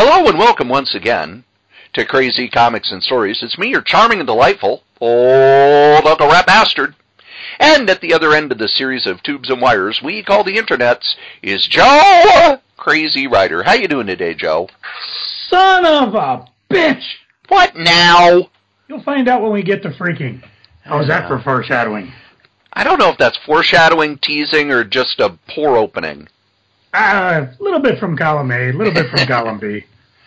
Hello and welcome once again to Crazy Comics and Stories. It's me, your charming and delightful old Uncle Rat Bastard. And at the other end of the series of tubes and wires we call the internets is Joe Crazy Writer. How you doing today, Joe? Son of a bitch! What now? You'll find out when we get to freaking. How's that for foreshadowing? I don't know if that's foreshadowing, teasing, or just a poor opening. A little bit from column A, a little bit from column B.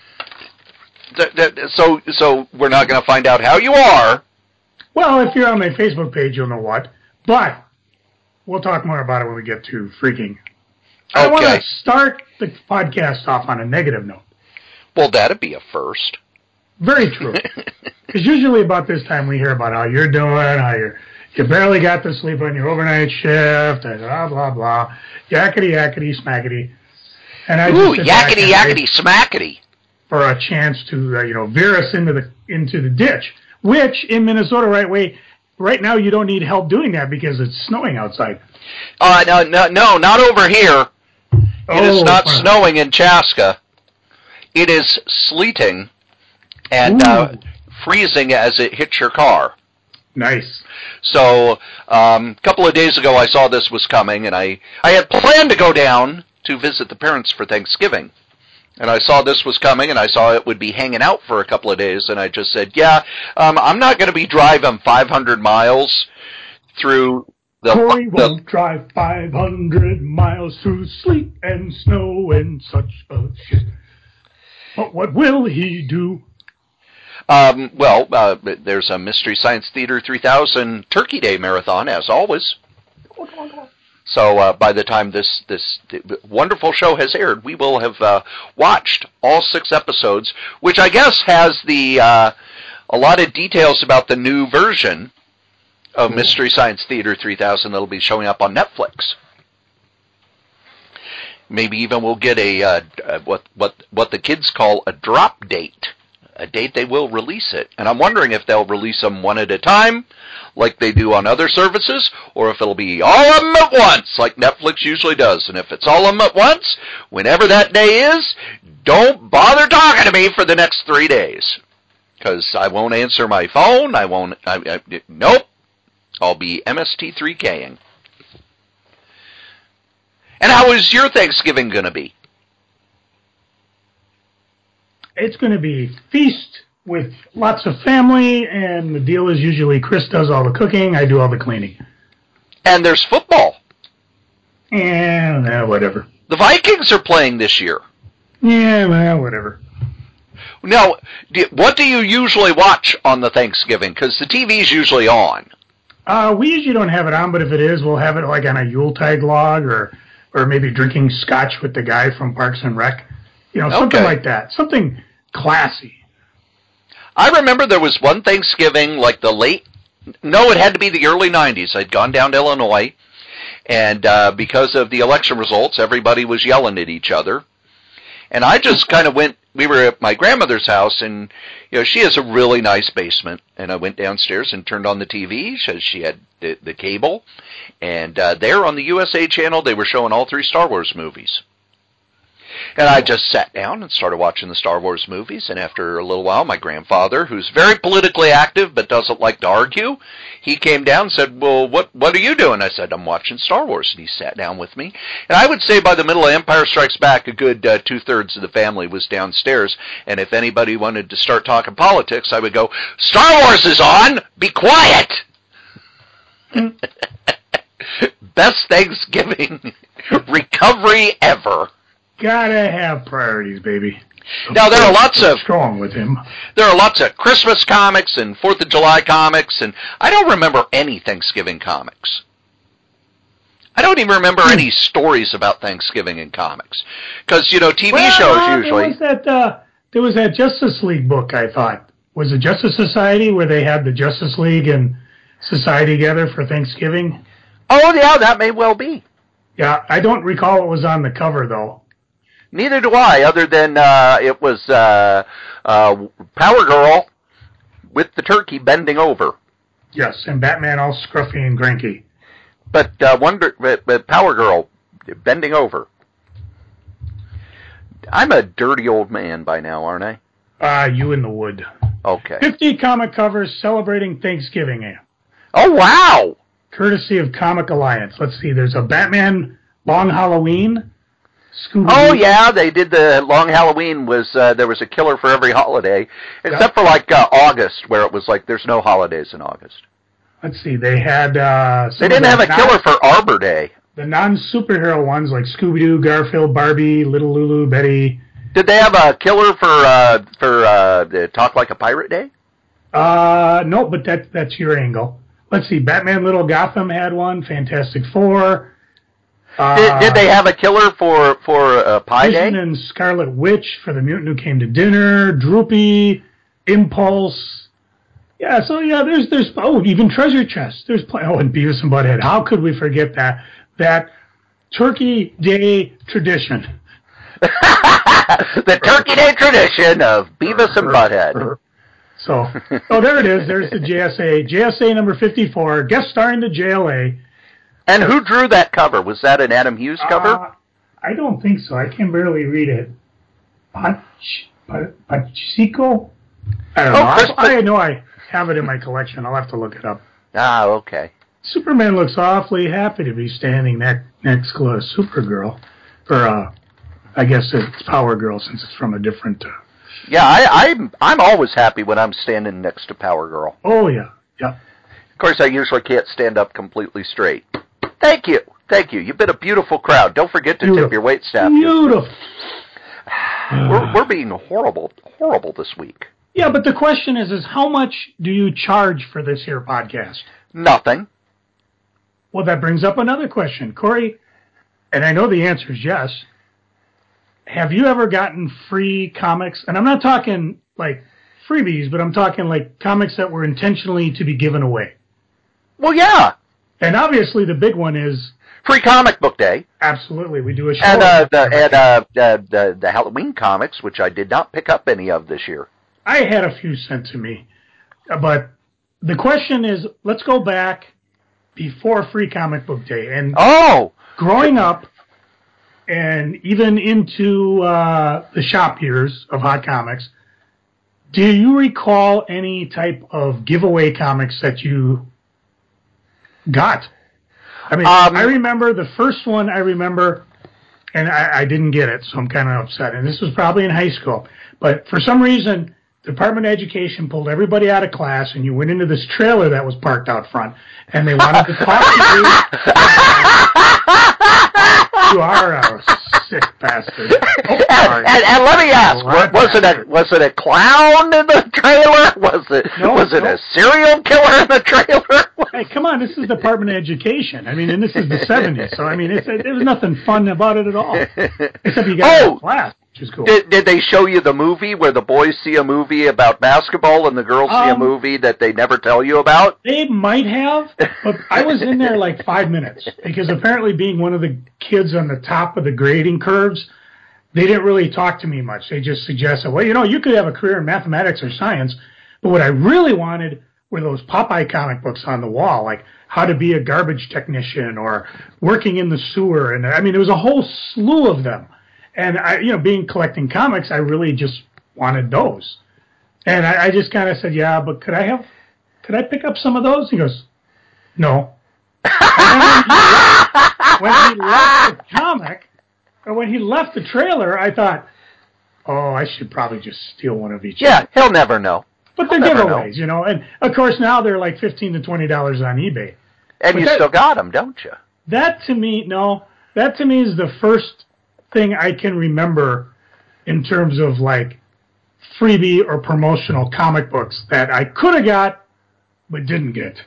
So we're not going to find out how you are. Well, if you're on my Facebook page, you'll know what. But we'll talk more about it when we get to freaking. I want to start the podcast off on a negative note. Well, that'd be a first. Very true. Because usually about this time we hear about how you're doing, how you barely got to sleep on your overnight shift, and blah, blah, blah. Yakety, yakety, smackety. And I just yakety, yakety, smackety. For a chance to, veer us into the ditch. Which, in Minnesota, right now you don't need help doing that because it's snowing outside. No, not over here. It is not snowing in Chaska. It is sleeting and freezing as it hits your car. Nice. So, a couple of days ago I saw this was coming, and I had planned to go down to visit the parents for Thanksgiving. And I saw this was coming, and I saw it would be hanging out for a couple of days, and I just said, I'm not going to be driving 500 miles through the... Corey won't drive 500 miles through sleet and snow and such a shit. But what will he do? There's a Mystery Science Theater 3000 Turkey Day Marathon, as always. So by the time this wonderful show has aired, we will have watched all 6 episodes, which I guess has a lot of details about the new version of Mystery Science Theater 3000 that'll be showing up on Netflix. Maybe even we'll get what the kids call a drop date. A date they will release it. And I'm wondering if they'll release them one at a time, like they do on other services, or if it'll be all of them at once, like Netflix usually does. And if it's all of them at once, whenever that day is, don't bother talking to me for the next 3 days. Because I won't answer my phone, nope. I'll be MST3King. And how is your Thanksgiving going to be? It's going to be feast with lots of family, and the deal is usually Chris does all the cooking, I do all the cleaning. And there's football. And whatever. The Vikings are playing this year. Yeah, well, whatever. Now, what do you usually watch on the Thanksgiving? Because the TV's usually on. We usually don't have it on, but if it is, we'll have it like on a Yuletide log, or maybe drinking scotch with the guy from Parks and Rec. Something like that. Something classy. I remember there was one Thanksgiving, like it had to be the early 90s. I'd gone down to Illinois, and because of the election results, everybody was yelling at each other. And I just kind of we were at my grandmother's house, and she has a really nice basement. And I went downstairs and turned on the TV. She had the cable. And there on the USA channel, they were showing all 3 Star Wars movies. And I just sat down and started watching the Star Wars movies, and after a little while, my grandfather, who's very politically active but doesn't like to argue, he came down and said, well, what are you doing? I said, I'm watching Star Wars, and he sat down with me. And I would say by the middle of Empire Strikes Back, a good 2/3 of the family was downstairs, and if anybody wanted to start talking politics, I would go, Star Wars is on! Be quiet! Best Thanksgiving recovery ever. Gotta have priorities, baby. Now there are lots of strong with him. There are lots of Christmas comics and 4th of July comics, and I don't remember any Thanksgiving comics. I don't even remember any stories about Thanksgiving in comics, because TV shows usually. There was that Justice League book. I thought was it Justice Society where they had the Justice League and Society together for Thanksgiving. Oh yeah, that may well be. Yeah, I don't recall what was on the cover though. Neither do I, other than it was Power Girl with the turkey bending over. Yes, and Batman all scruffy and cranky. But Power Girl bending over. I'm a dirty old man by now, aren't I? You in the wood. Okay. 50 comic covers celebrating Thanksgiving. Oh, wow! Courtesy of Comic Alliance. Let's see, there's a Batman Long Halloween. Scooby-Doo. Oh, yeah, they did the Long Halloween. There was a killer for every holiday, except for, like, August, where it was like there's no holidays in August. Let's see, they had... they didn't have a killer for Arbor Day. The non-superhero ones, like Scooby-Doo, Garfield, Barbie, Little Lulu, Betty... Did they have a killer for Talk Like a Pirate Day? No, but that's your angle. Let's see, Batman Little Gotham had one, Fantastic Four. Did they have a killer for Pie Day? Vision and Scarlet Witch for The Mutant Who Came to Dinner, Droopy, Impulse. Yeah, so yeah, there's even Treasure Chest. There's and Beavis and Butthead. How could we forget that Turkey Day tradition? The Turkey Day tradition of Beavis and Butthead. So, there it is. There's the JSA. JSA number 54, guest starring the JLA. And who drew that cover? Was that an Adam Hughes cover? I don't think so. I can barely read it. Pachico? I don't know. I know I have it in my collection. I'll have to look it up. Ah, okay. Superman looks awfully happy to be standing next to a Supergirl. Or, I guess it's Power Girl since it's from a different... Yeah, I'm always happy when I'm standing next to Power Girl. Oh, yeah. Yeah. Of course, I usually can't stand up completely straight. Thank you. You've been a beautiful crowd. Don't forget to tip your waitstaff. Beautiful. We're being horrible this week. Yeah, but the question is how much do you charge for this here podcast? Nothing. Well, that brings up another question. Corey, and I know the answer is yes, have you ever gotten free comics? And I'm not talking like freebies, but I'm talking like comics that were intentionally to be given away. Well, yeah. And obviously the big one is... Free Comic Book Day. Absolutely. We do a show. And the Halloween comics, which I did not pick up any of this year. I had a few sent to me. But the question is, let's go back before Free Comic Book Day. And growing up, and even into the shop years of Hot Comics, do you recall any type of giveaway comics that you got? I mean, I remember the first one and I didn't get it, so I'm kind of upset. And this was probably in high school. But for some reason, the Department of Education pulled everybody out of class, and you went into this trailer that was parked out front, and they wanted to talk to you. You are a sick bastard. And let me ask, was it a clown in the trailer? Was it a serial killer in the trailer? Hey, come on, this is Department of Education. I mean, and this is the 70s, so I mean, there was nothing fun about it at all. Except you got a class, which is cool. Did they show you the movie where the boys see a movie about basketball and the girls see a movie that they never tell you about? They might have, but I was in there like 5 minutes, because apparently being one of the kids on the top of the grading curves, they didn't really talk to me much. They just suggested, well, you could have a career in mathematics or science, but what I really wanted were those Popeye comic books on the wall, like how to be a garbage technician or working in the sewer. And I mean, there was a whole slew of them. And being collecting comics, I really just wanted those. And I just kind of said, yeah, but could I pick up some of those? He goes, no. And then when he left the comic, or when he left the trailer, I thought, oh, I should probably just steal one of each. Yeah, he'll never know. But they're giveaways, and of course now they're like $15 to $20 on eBay. And you still got them, don't you? That to me is the first thing I can remember in terms of like freebie or promotional comic books that I could have got but didn't get.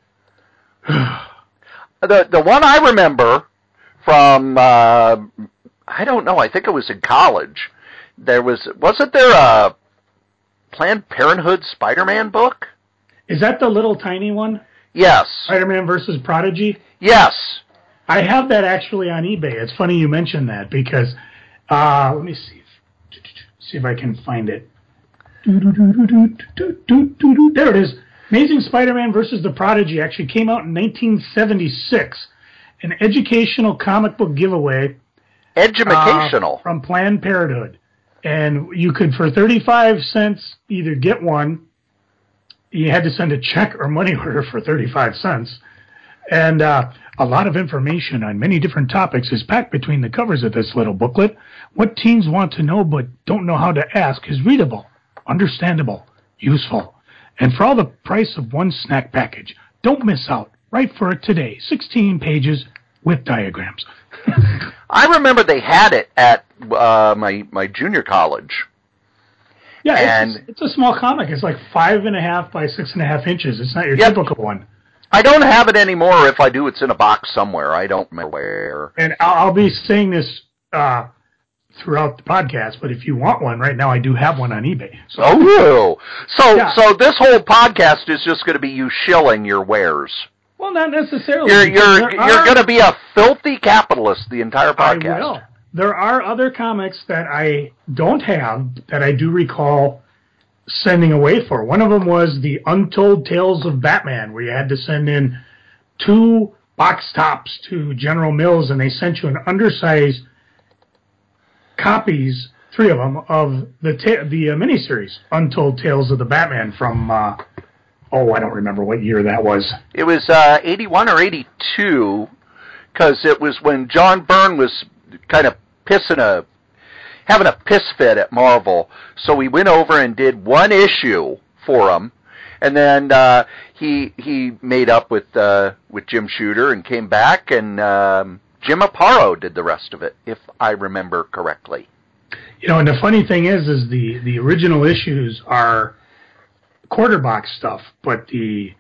The one I remember from I don't know, I think it was in college. Wasn't there a Planned Parenthood Spider-Man book? Is that the little tiny one? Yes. Spider-Man versus Prodigy? Yes. I have that actually on eBay. It's funny you mentioned that because, let me see if I can find it. There it is. Amazing Spider-Man versus the Prodigy actually came out in 1976. An educational comic book giveaway. Educational. From Planned Parenthood. And you could, for 35 cents, either get one. You had to send a check or money order for 35 cents. And a lot of information on many different topics is packed between the covers of this little booklet. What teens want to know but don't know how to ask is readable, understandable, useful. And for all the price of one snack package, don't miss out. Write for it today. 16 pages with diagrams. I remember they had it at my junior college. Yeah, and it's a small comic. It's like 5.5 by 6.5 inches. It's not your typical one. I don't have it anymore. If I do, it's in a box somewhere. I don't remember where. And I'll be saying this throughout the podcast, but if you want one right now, I do have one on eBay. So this whole podcast is just going to be you shilling your wares. Well, not necessarily. You're going to be a filthy capitalist the entire podcast. I will. There are other comics that I don't have that I do recall sending away for. One of them was the Untold Tales of Batman, where you had to send in 2 box tops to General Mills, and they sent you an undersized copies, 3 of them, of the miniseries Untold Tales of the Batman from, I don't remember what year that was. It was 81 or 82, because it was when John Byrne was kind of having a piss fit at Marvel. So we went over and did 1 issue for him, and then he made up with Jim Shooter and came back, and Jim Aparo did the rest of it, if I remember correctly. You know, and the funny thing is the original issues are quarter box stuff, but the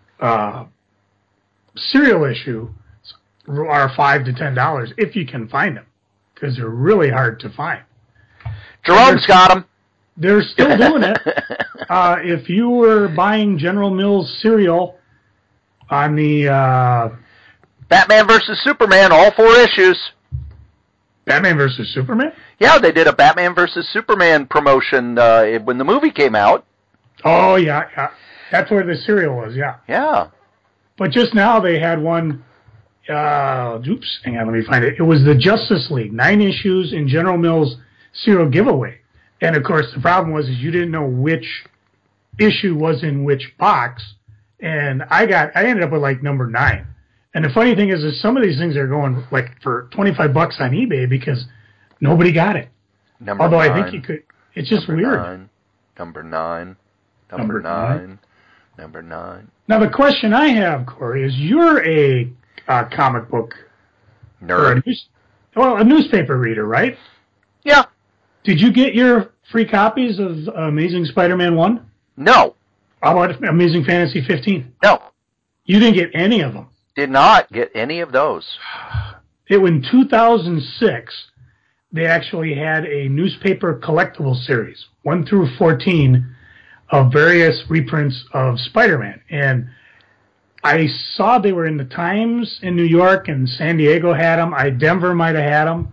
serial issue are $5 to $10 if you can find them, because they're really hard to find. Jerome's got them. They're still doing it. If you were buying General Mills cereal on the Batman vs. Superman, all 4 issues. Batman vs. Superman? Yeah, they did a Batman vs. Superman promotion when the movie came out. Oh, yeah. That's where the cereal was, yeah. Yeah. But just now they had one, hang on, let me find it. It was the Justice League, 9 issues in General Mills cereal giveaway. And, of course, the problem was is you didn't know which issue was in which box. And I ended up with, like, number 9. And the funny thing is some of these things are going, like, for $25 on eBay because nobody got it. Although 9. I think you could. It's just number weird. 9. Number 9. Number 9. Number 9. Now, the question I have, Corey, is you're a comic book nerd. A newspaper reader, right? Yeah. Did you get your free copies of Amazing Spider-Man 1? No. How about Amazing Fantasy 15? No. You didn't get any of them? Did not get any of those. In 2006, they actually had a newspaper collectible series, 1 through 14, of various reprints of Spider-Man. And I saw they were in the Times in New York, and San Diego had them. Denver might have had them.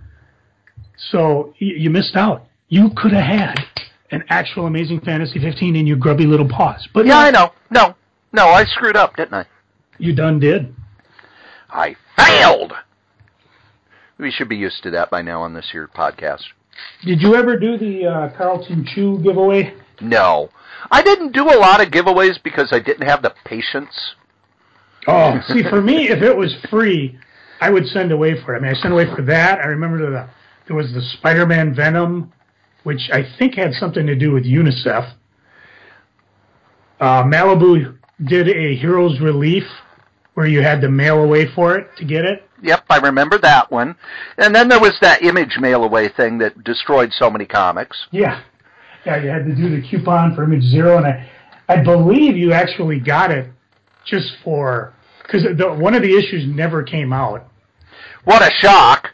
So you missed out. You could have had an actual Amazing Fantasy 15 in your grubby little paws. But yeah, I know. No, I screwed up, didn't I? You done did. I failed. We should be used to that by now on this here podcast. Did you ever do the Carlton Chew giveaway? No. I didn't do a lot of giveaways because I didn't have the patience. Oh, see, for me, if it was free, I would send away for it. I mean, I sent away for that. I remember there was the Spider-Man Venom, which I think had something to do with UNICEF. Malibu did a Heroes Relief where you had to mail away for it to get it. Yep, I remember that one. And then there was that Image mail-away thing that destroyed so many comics. Yeah. Yeah, you had to do the coupon for Image Zero, and I believe you actually got it just for... Because one of the issues never came out. What a shock.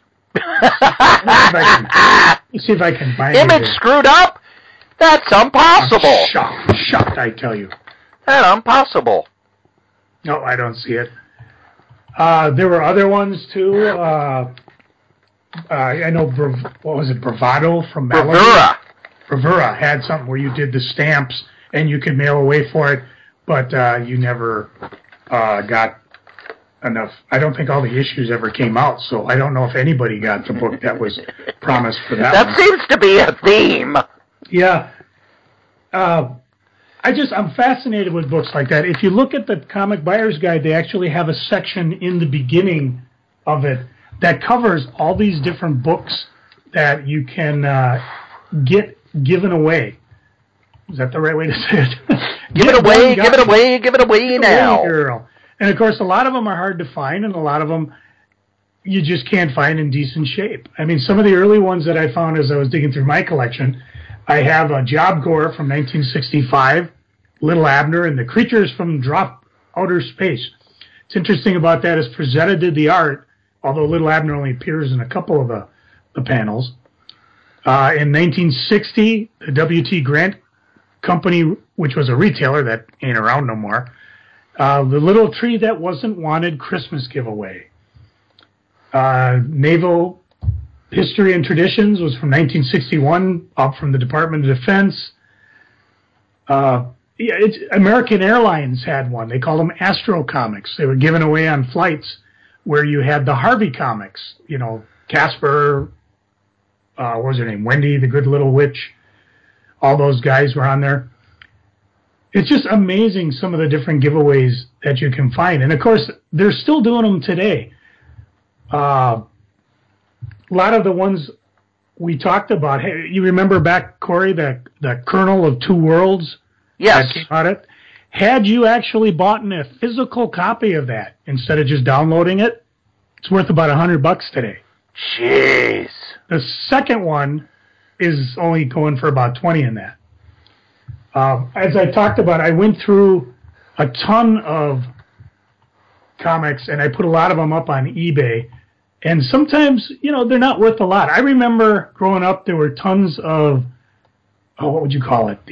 Let's see if I can find it. Image screwed up? That's impossible. Shocked, I tell you. That's impossible. No, I don't see it. There were other ones, too. I know, what was it, Bravado from Malibu? Bravura had something where you did the stamps and you could mail away for it, but you never got enough. I don't think all the issues ever came out, so I don't know if anybody got the book that was promised for that That one. seems to be a theme. Yeah. I'm fascinated with books like that. If you look at the Comic Buyer's Guide, they actually have a section in the beginning of it that covers all these different books that you can get given away. Is that the right way to say it? Give it away now. Girl. And of course, a lot of them are hard to find, and a lot of them you just can't find in decent shape. I mean, some of the early ones that I found as I was digging through my collection, I have a Job Corps from 1965, Little Abner, and the Creatures from Drop Outer Space. What's interesting about that is Frazetta did the art, although Little Abner only appears in a couple of the panels. In 1960, the W.T. Grant Company, which was a retailer that ain't around no more, The Little Tree That Wasn't Wanted Christmas Giveaway. Naval History and Traditions was from 1961, up from the Department of Defense. American Airlines had one. They called them Astro Comics. They were given away on flights where you had the Harvey comics. You know, Casper, what was her name? Wendy, the Good Little Witch. All those guys were on there. It's just amazing some of the different giveaways that you can find. And, of course, they're still doing them today. A lot of the ones we talked about, hey, you remember back, Corey, the Kernel of Two Worlds? Yes. That came out had you actually bought a physical copy of that instead of just downloading it, it's worth about $100 today. Jeez. The second one is only going for about $20 in that. As I talked about, I went through a ton of comics, and I put a lot of them up on eBay. And sometimes, they're not worth a lot. I remember growing up, there were tons of, what would you call it?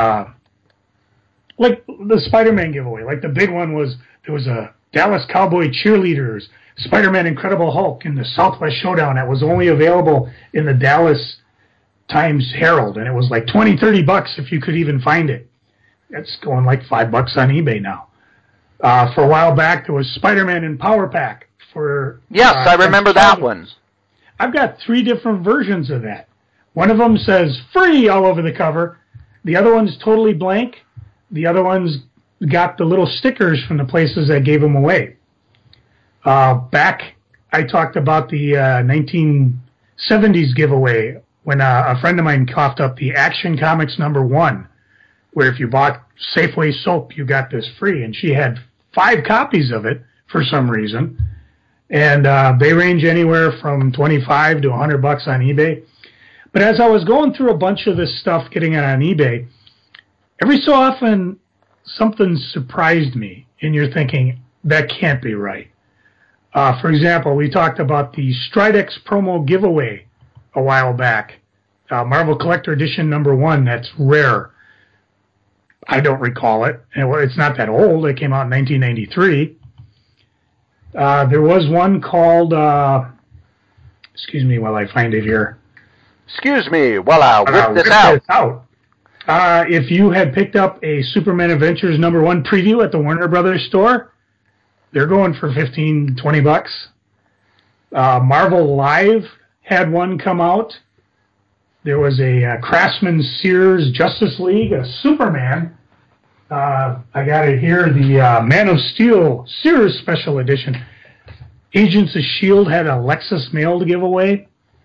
Like the Spider-Man giveaway. Like the big one was, there was a Dallas Cowboy Cheerleaders, Spider-Man Incredible Hulk, and the Southwest Showdown that was only available in the Dallas Times Herald. And it was like $20-$30 if you could even find it. That's going like $5 on eBay now. For a while back, there was Spider-Man in Power Pack. Yes, I remember that one. I've got 3 different versions of that. One of them says free all over the cover. The other one's totally blank. The other one's got the little stickers from the places that gave them away. Back, I talked about the 1970s giveaway when a friend of mine coughed up the Action Comics #1, where if you bought Safeway soap, you got this free. And she had 5 copies of it for some reason. And they range anywhere from $25 to $100 on eBay. But as I was going through a bunch of this stuff, getting it on eBay, every so often something surprised me, and you're thinking, that can't be right. For example, we talked about the Stridex promo giveaway a while back. Marvel Collector Edition #1, that's rare. I don't recall it. It's not that old. It came out in 1993. There was one called, excuse me while I find it here. Excuse me while I whip this out. If you had picked up a Superman Adventures #1 preview at the Warner Brothers store, they're going for $15-$20. Marvel Live had one come out. There was a Craftsman Sears Justice League, a Superman. I got it here, the Man of Steel Sears Special Edition. Agents of S.H.I.E.L.D. had a Lexus mail to give away.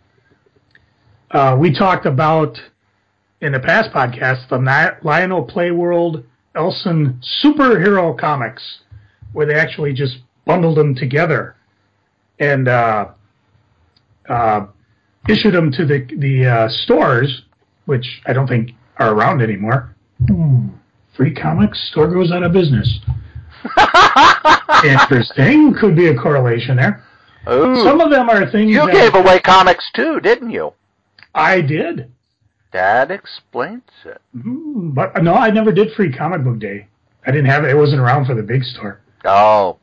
We talked about, in the past podcast, the Lionel Playworld Elson superhero comics, where they actually just bundled them together and issued them to the stores, which I don't think are around anymore. Free comics, store goes out of business. Interesting. Could be a correlation there. Ooh. Some of them are things you gave away comics too, didn't you? I did. That explains it. But no, I never did free comic book day. I didn't have it. It wasn't around for the big store. Oh.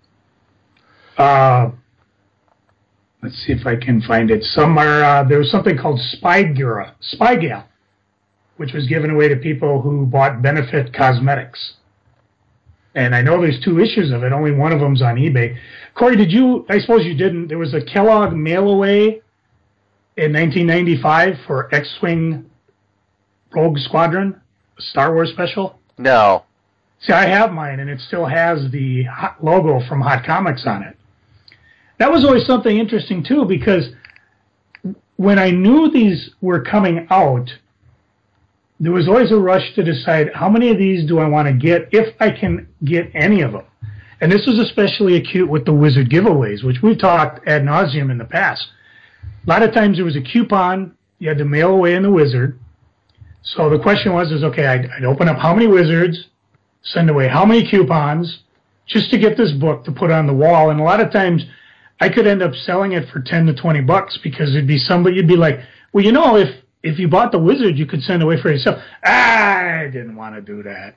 Let's see if I can find it. There was something called Spy Gal, which was given away to people who bought Benefit Cosmetics. And I know there's 2 issues of it. Only one of them's on eBay. Corey, did you? I suppose you didn't. There was a Kellogg mail-away in 1995 for X-Wing Rogue Squadron, Star Wars special. No. See, I have mine, and it still has the logo from Hot Comics on it. That was always something interesting, too, because when I knew these were coming out, there was always a rush to decide how many of these do I want to get, if I can get any of them. And this was especially acute with the Wizard giveaways, which we've talked ad nauseum in the past. A lot of times there was a coupon you had to mail away in the Wizard. So the question was, okay, I'd open up how many Wizards, send away how many coupons, just to get this book to put on the wall. And a lot of times I could end up selling it for $10 to $20 because it'd be somebody, you'd be like, well, you know, if you bought the Wizard, you could send away for yourself. I didn't want to do that.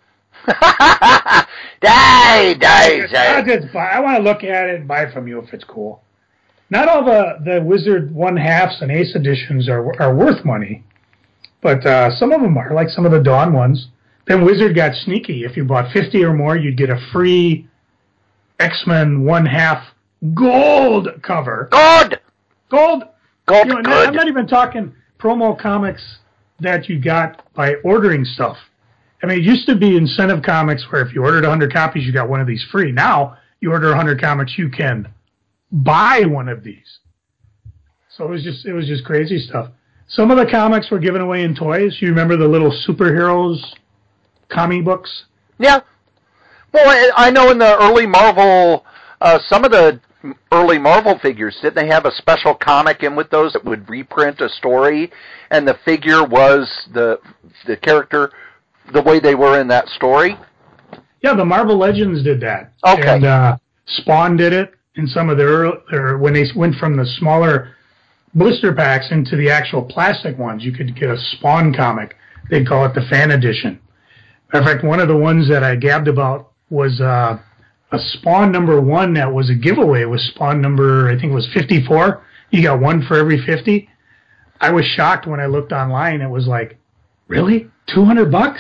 I want to look at it and buy from you if it's cool. Not all the Wizard 1/2s and Ace editions are worth money, but some of them are, like some of the Dawn ones. Then Wizard got sneaky. If you bought 50 or more, you'd get a free X-Men 1/2 gold cover. Gold. You know, I'm not even talking promo comics that you got by ordering stuff. I mean, it used to be incentive comics where if you ordered 100 copies, you got one of these free. Now, you order 100 comics, you can buy one of these. So it was just crazy stuff. Some of the comics were given away in toys. You remember the little superheroes comic books? Yeah. Well, I know in the early Marvel, some of the early Marvel figures, didn't they have a special comic in with those that would reprint a story, and the figure was the character the way they were in that story? Yeah, the Marvel Legends did that. Okay. And Spawn did it in some of their when they went from the smaller blister packs into the actual plastic ones. You could get a Spawn comic. They'd call it the fan edition. In fact, one of the ones that I gabbed about was a Spawn #1 that was a giveaway. It was Spawn number, I think it was 54. You got one for every 50. I was shocked when I looked online. It was like, really? $200?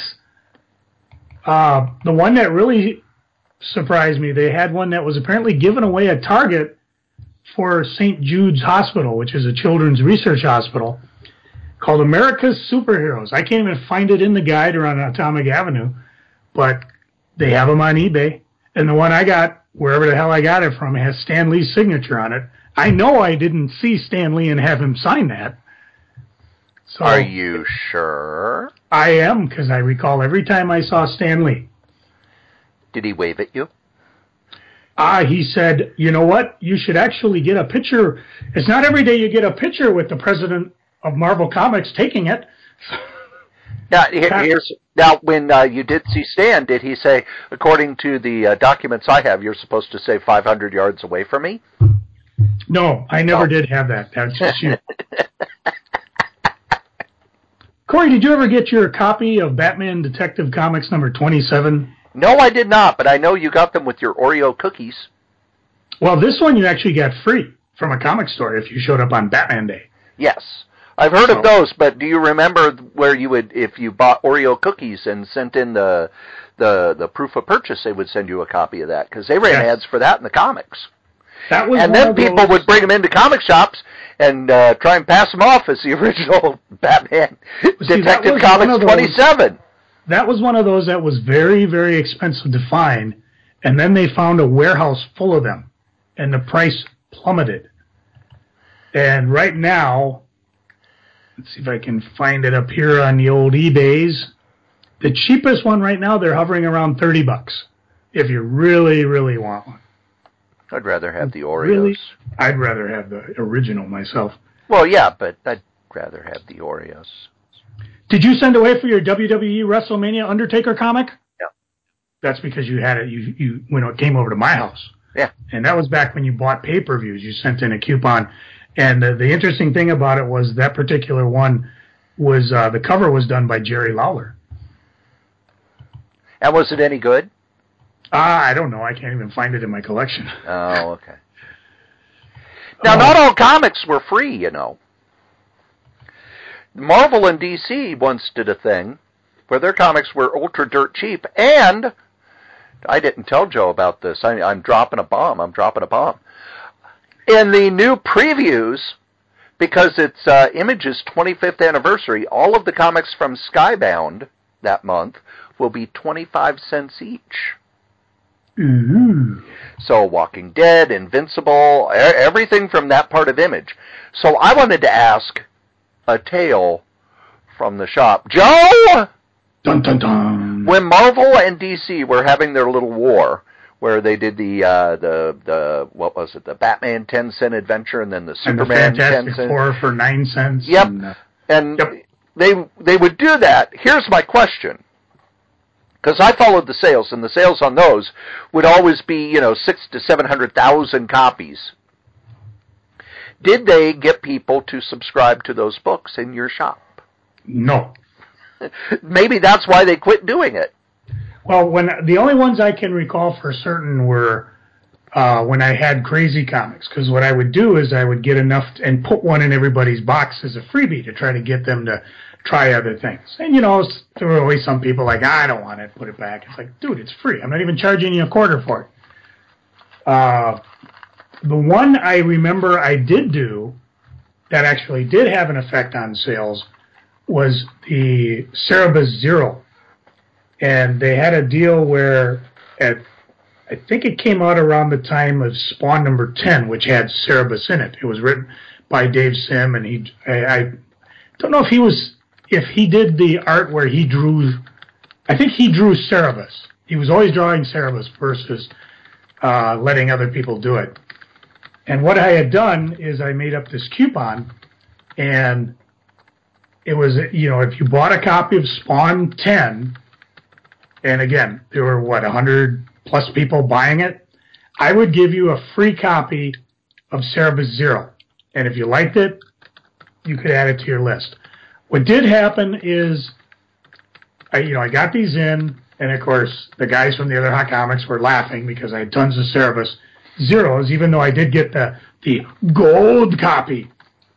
The one that really surprised me, they had one that was apparently given away at Target for St. Jude's Hospital, which is a children's research hospital, called America's Superheroes. I can't even find it in the guide or on Atomic Avenue, but they have them on eBay. And the one I got, wherever the hell I got it from, has Stan Lee's signature on it. I know I didn't see Stan Lee and have him sign that. So are you sure? I am, because I recall every time I saw Stan Lee. Did he wave at you? He said, you know what? You should actually get a picture. It's not every day you get a picture with the president of Marvel Comics taking it. Now, when you did see Stan, did he say, according to the documents I have, you're supposed to say 500 yards away from me? No, I never did have that. That's just you. Corey, did you ever get your copy of Batman Detective Comics number 27? No, I did not, but I know you got them with your Oreo cookies. Well, this one you actually got free from a comic store if you showed up on Batman Day. Yes. I've heard of those, but do you remember where you would, if you bought Oreo cookies and sent in the proof of purchase, they would send you a copy of that, because they ran ads for that in the comics. That was and then people would bring them into comic shops and try and pass them off as the original Batman Detective Comics 27. That was one of those that was very, very expensive to find, and then they found a warehouse full of them, and the price plummeted. And right now, let's see if I can find it up here on the old eBays. The cheapest one right now, they're hovering around $30 if you really, really want one. I'd rather have the Oreos. Really? I'd rather have the original myself. Well, yeah, but I'd rather have the Oreos. Did you send away for your WWE WrestleMania Undertaker comic? Yeah. That's because you had it. You when it came over to my house. Yeah. And that was back when you bought pay-per-views. You sent in a coupon. And the interesting thing about it was that particular one was the cover was done by Jerry Lawler. And was it any good? I don't know. I can't even find it in my collection. Oh, okay. Now, not all comics were free, you know. Marvel and DC once did a thing where their comics were ultra dirt cheap, and I didn't tell Joe about this. I'm dropping a bomb. I'm dropping a bomb. In the new previews, because it's Image's 25th anniversary, all of the comics from Skybound that month will be 25 cents each. Ooh. So Walking Dead, Invincible, everything from that part of Image. So I wanted to ask a tale from the shop. Joe! Dun, dun, dun. When Marvel and DC were having their little war, where they did the what was it, the Batman 10-cent adventure, and then the Superman 10-cent. Four for 9 cents. Yep. And they would do that. Here's my question. Because I followed the sales, and the sales on those would always be, 600,000 to 700,000 copies. Did they get people to subscribe to those books in your shop? No. Maybe that's why they quit doing it. Well, when the only ones I can recall for certain were when I had Crazy Comics, because what I would do is I would get enough and put one in everybody's box as a freebie to try to get them to try other things. And, there were always some people like, I don't want it, put it back. It's like, dude, it's free. I'm not even charging you a quarter for it. The one I remember I did do that actually did have an effect on sales was the Cerebus Zero. And they had a deal where I think it came out around the time of Spawn number 10, which had Cerebus in it. It was written by Dave Sim, and I don't know if he did the art where he drew, I think he drew Cerebus. He was always drawing Cerebus versus letting other people do it. And what I had done is I made up this coupon, and it was, if you bought a copy of Spawn 10, and again, there were, 100 plus people buying it, I would give you a free copy of Cerebus Zero. And if you liked it, you could add it to your list. What did happen is, I got these in, and of course, the guys from the other Hot Comics were laughing because I had tons of Cerebus Zeros, even though I did get the gold copy.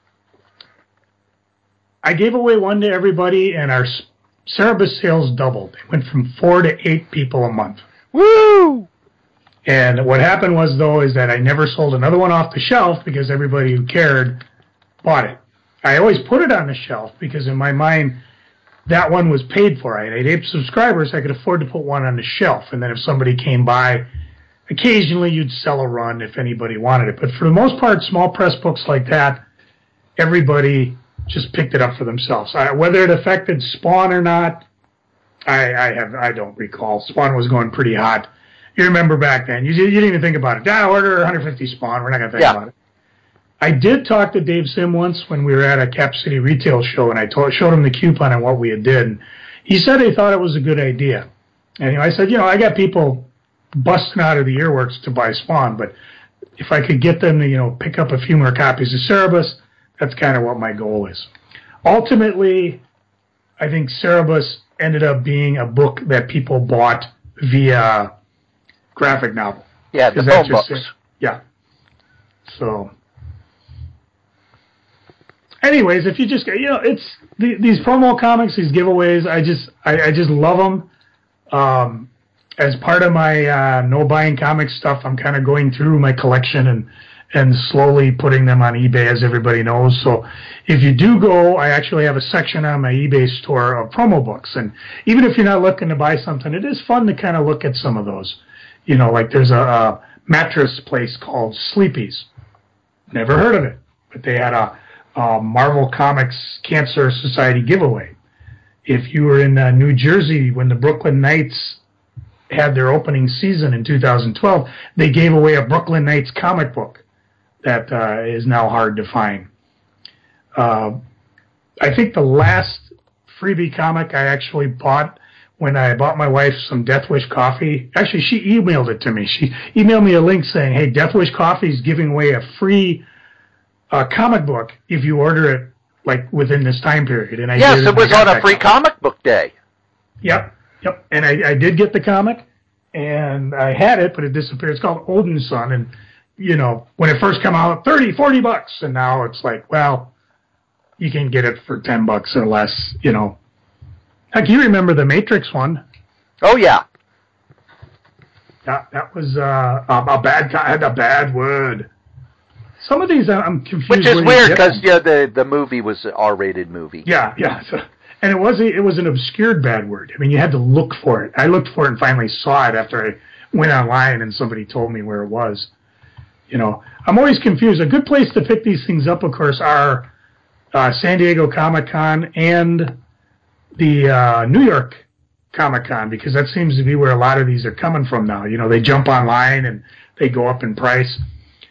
I gave away one to everybody, and our Cerebus sales doubled. They went from 4 to 8 people a month. Woo! And what happened was, though, is that I never sold another one off the shelf because everybody who cared bought it. I always put it on the shelf because in my mind, that one was paid for. I had 8 subscribers. I could afford to put one on the shelf. And then if somebody came by, occasionally you'd sell a run if anybody wanted it. But for the most part, small press books like that, everybody just picked it up for themselves. Whether it affected Spawn or not, I don't recall. Spawn was going pretty hot. You remember back then. You didn't even think about it. Order 150 Spawn. We're not going to think about it. I did talk to Dave Sim once when we were at a Cap City retail show, and I showed him the coupon and what we had did. And he said he thought it was a good idea. And I said, I got people busting out of the earworks to buy Spawn, but if I could get them to, pick up a few more copies of Cerebus, that's kind of what my goal is. Ultimately, I think Cerebus ended up being a book that people bought via graphic novel. Yeah, the phone books. Yeah. So, anyways, if you just it's these promo comics, these giveaways. I just love them. As part of my no buying comics stuff, I'm kind of going through my collection and slowly putting them on eBay, as everybody knows. So if you do go, I actually have a section on my eBay store of promo books. And even if you're not looking to buy something, it is fun to kind of look at some of those. Like there's a mattress place called Sleepy's. Never heard of it, but they had a Marvel Comics Cancer Society giveaway. If you were in New Jersey when the Brooklyn Knights had their opening season in 2012, they gave away a Brooklyn Knights comic book that is now hard to find. I think the last freebie comic I actually bought when I bought my wife some Death Wish coffee. Actually, she emailed it to me. She emailed me a link saying, hey, Death Wish Coffee is giving away a free comic book if you order it like within this time period. And yes, it was on a free comic book day. Yep. And I did get the comic, and I had it, but it disappeared. It's called Odin's Son, and, when it first came out, $30, $40, and now it's like, well, you can get it for $10 or less, Heck, you remember the Matrix one. Oh, yeah. That was had a bad word. Some of these I'm confused. Which is weird because the movie was an R-rated movie. Yeah. So, and it was an obscured bad word. I mean, you had to look for it. I looked for it and finally saw it after I went online and somebody told me where it was. I'm always confused. A good place to pick these things up, of course, are San Diego Comic-Con and the New York Comic-Con, because that seems to be where a lot of these are coming from now. They jump online and they go up in price.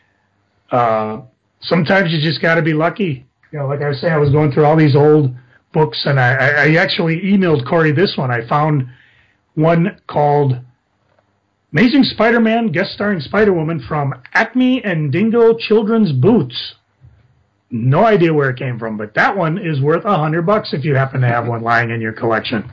Sometimes you just got to be lucky. Like I was saying, I was going through all these old books, and I actually emailed Corey this one. I found one called Amazing Spider-Man, guest starring Spider-Woman, from Acme and Dingo Children's Boots. No idea where it came from, but that one is worth $100 if you happen to have one lying in your collection.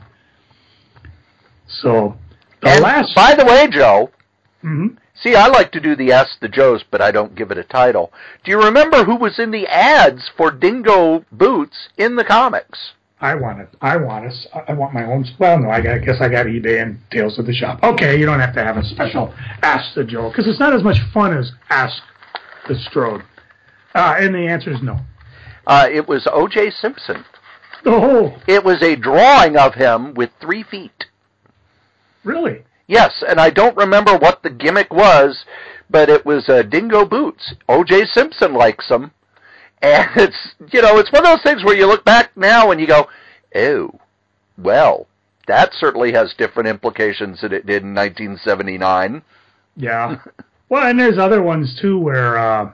So, by the way, Joe, see, I like to do the Ask the Joes, but I don't give it a title. Do you remember who was in the ads for Dingo Boots in the comics? I want it. I want my own. Well, no, I guess I got eBay and Tales of the Shop. Okay, you don't have to have a special Ask the Joe, because it's not as much fun as Ask the Strode. And the answer is no. It was O.J. Simpson. Oh. It was a drawing of him with 3 feet. Really? Yes, and I don't remember what the gimmick was, but it was Dingo Boots. O.J. Simpson likes them. And it's one of those things where you look back now and you go, oh, well, that certainly has different implications than it did in 1979. Yeah. Well, and there's other ones, too, where,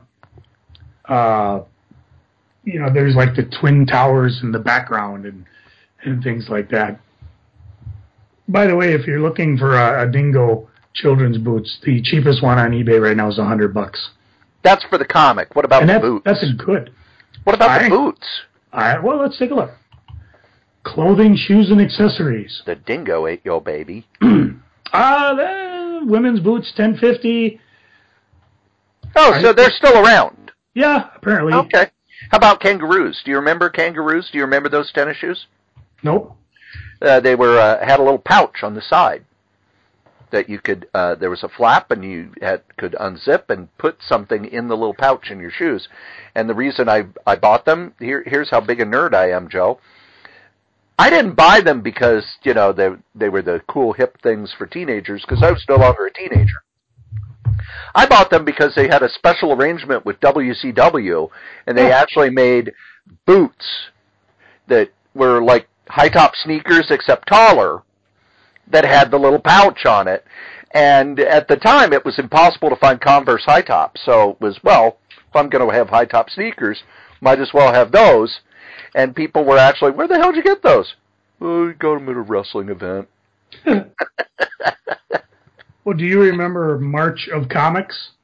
there's like the Twin Towers in the background and things like that. By the way, if you're looking for a Dingo Children's Boots, the cheapest one on eBay right now is $100. That's for the comic. What about the boots? That's good. What about the boots? Well, let's take a look. Clothing, shoes, and accessories. The dingo ate your baby. Women's boots, $10.50. Oh, so they're still around. Yeah, apparently. Okay. How about kangaroos? Do you remember kangaroos? Do you remember those tennis shoes? Nope. They had a little pouch on the side that you could, there was a flap and you could unzip and put something in the little pouch in your shoes. And the reason I bought them, here's how big a nerd I am, Joe. I didn't buy them because, they were the cool hip things for teenagers, because I was no longer a teenager. I bought them because they had a special arrangement with WCW, and they actually made boots that were like high-top sneakers except taller, that had the little pouch on it. And at the time, it was impossible to find Converse high tops. So it was, well, if I'm going to have high top sneakers, might as well have those. And people were actually, where the hell did you get those? Oh, we got them at a wrestling event. Well, do you remember March of Comics?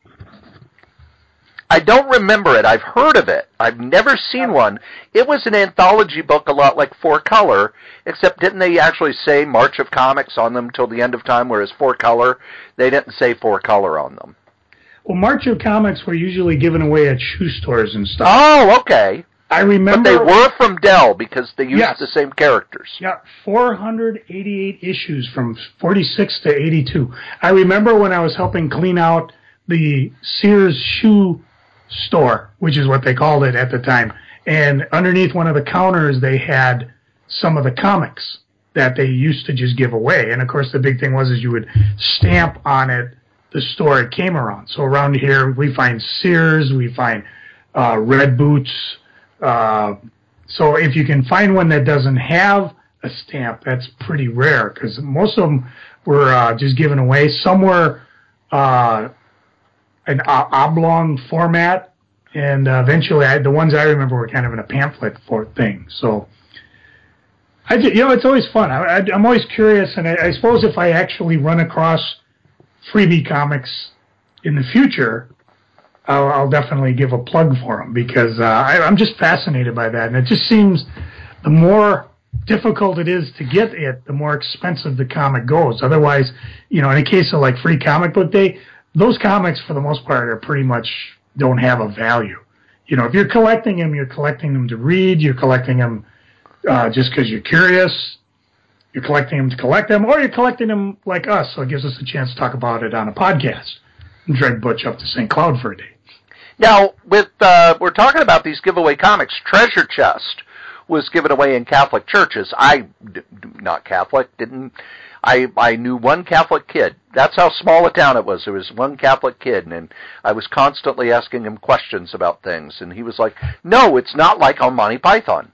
I don't remember it. I've heard of it. I've never seen one. It was an anthology book, a lot like Four Color, except didn't they actually say March of Comics on them till the end of time, whereas Four Color, they didn't say Four Color on them. Well, March of Comics were usually given away at shoe stores and stuff. Oh, okay. I remember. But they were from Dell because they used the same characters. Yeah, 488 issues from 46 to 82. I remember when I was helping clean out the Sears shoe store, which is what they called it at the time. And underneath one of the counters, they had some of the comics that they used to just give away. And of course, the big thing was you would stamp on it the store it came around. So around here, we find Sears, we find Red Boots. So if you can find one that doesn't have a stamp, that's pretty rare, because most of them were just given away. Some were an oblong format, and eventually the ones I remember were kind of in a pamphlet thing. So, it's always fun. I'm always curious, and I suppose if I actually run across freebie comics in the future, I'll definitely give a plug for them, because I'm just fascinated by that. And it just seems the more difficult it is to get it, the more expensive the comic goes. Otherwise, in a case of like Free Comic Book Day, those comics for the most part are pretty much don't have a value. If you're collecting them to read, you're collecting them just because you're curious. You're collecting them to collect them, or you're collecting them like us, so it gives us a chance to talk about it on a podcast and drag Butch up to St. Cloud for a day. Now, with we're talking about these giveaway comics. Treasure Chest was given away in Catholic churches. Not Catholic, I knew one Catholic kid. That's how small a town it was. There was one Catholic kid, and I was constantly asking him questions about things, and he was like, "No, it's not like on Monty Python."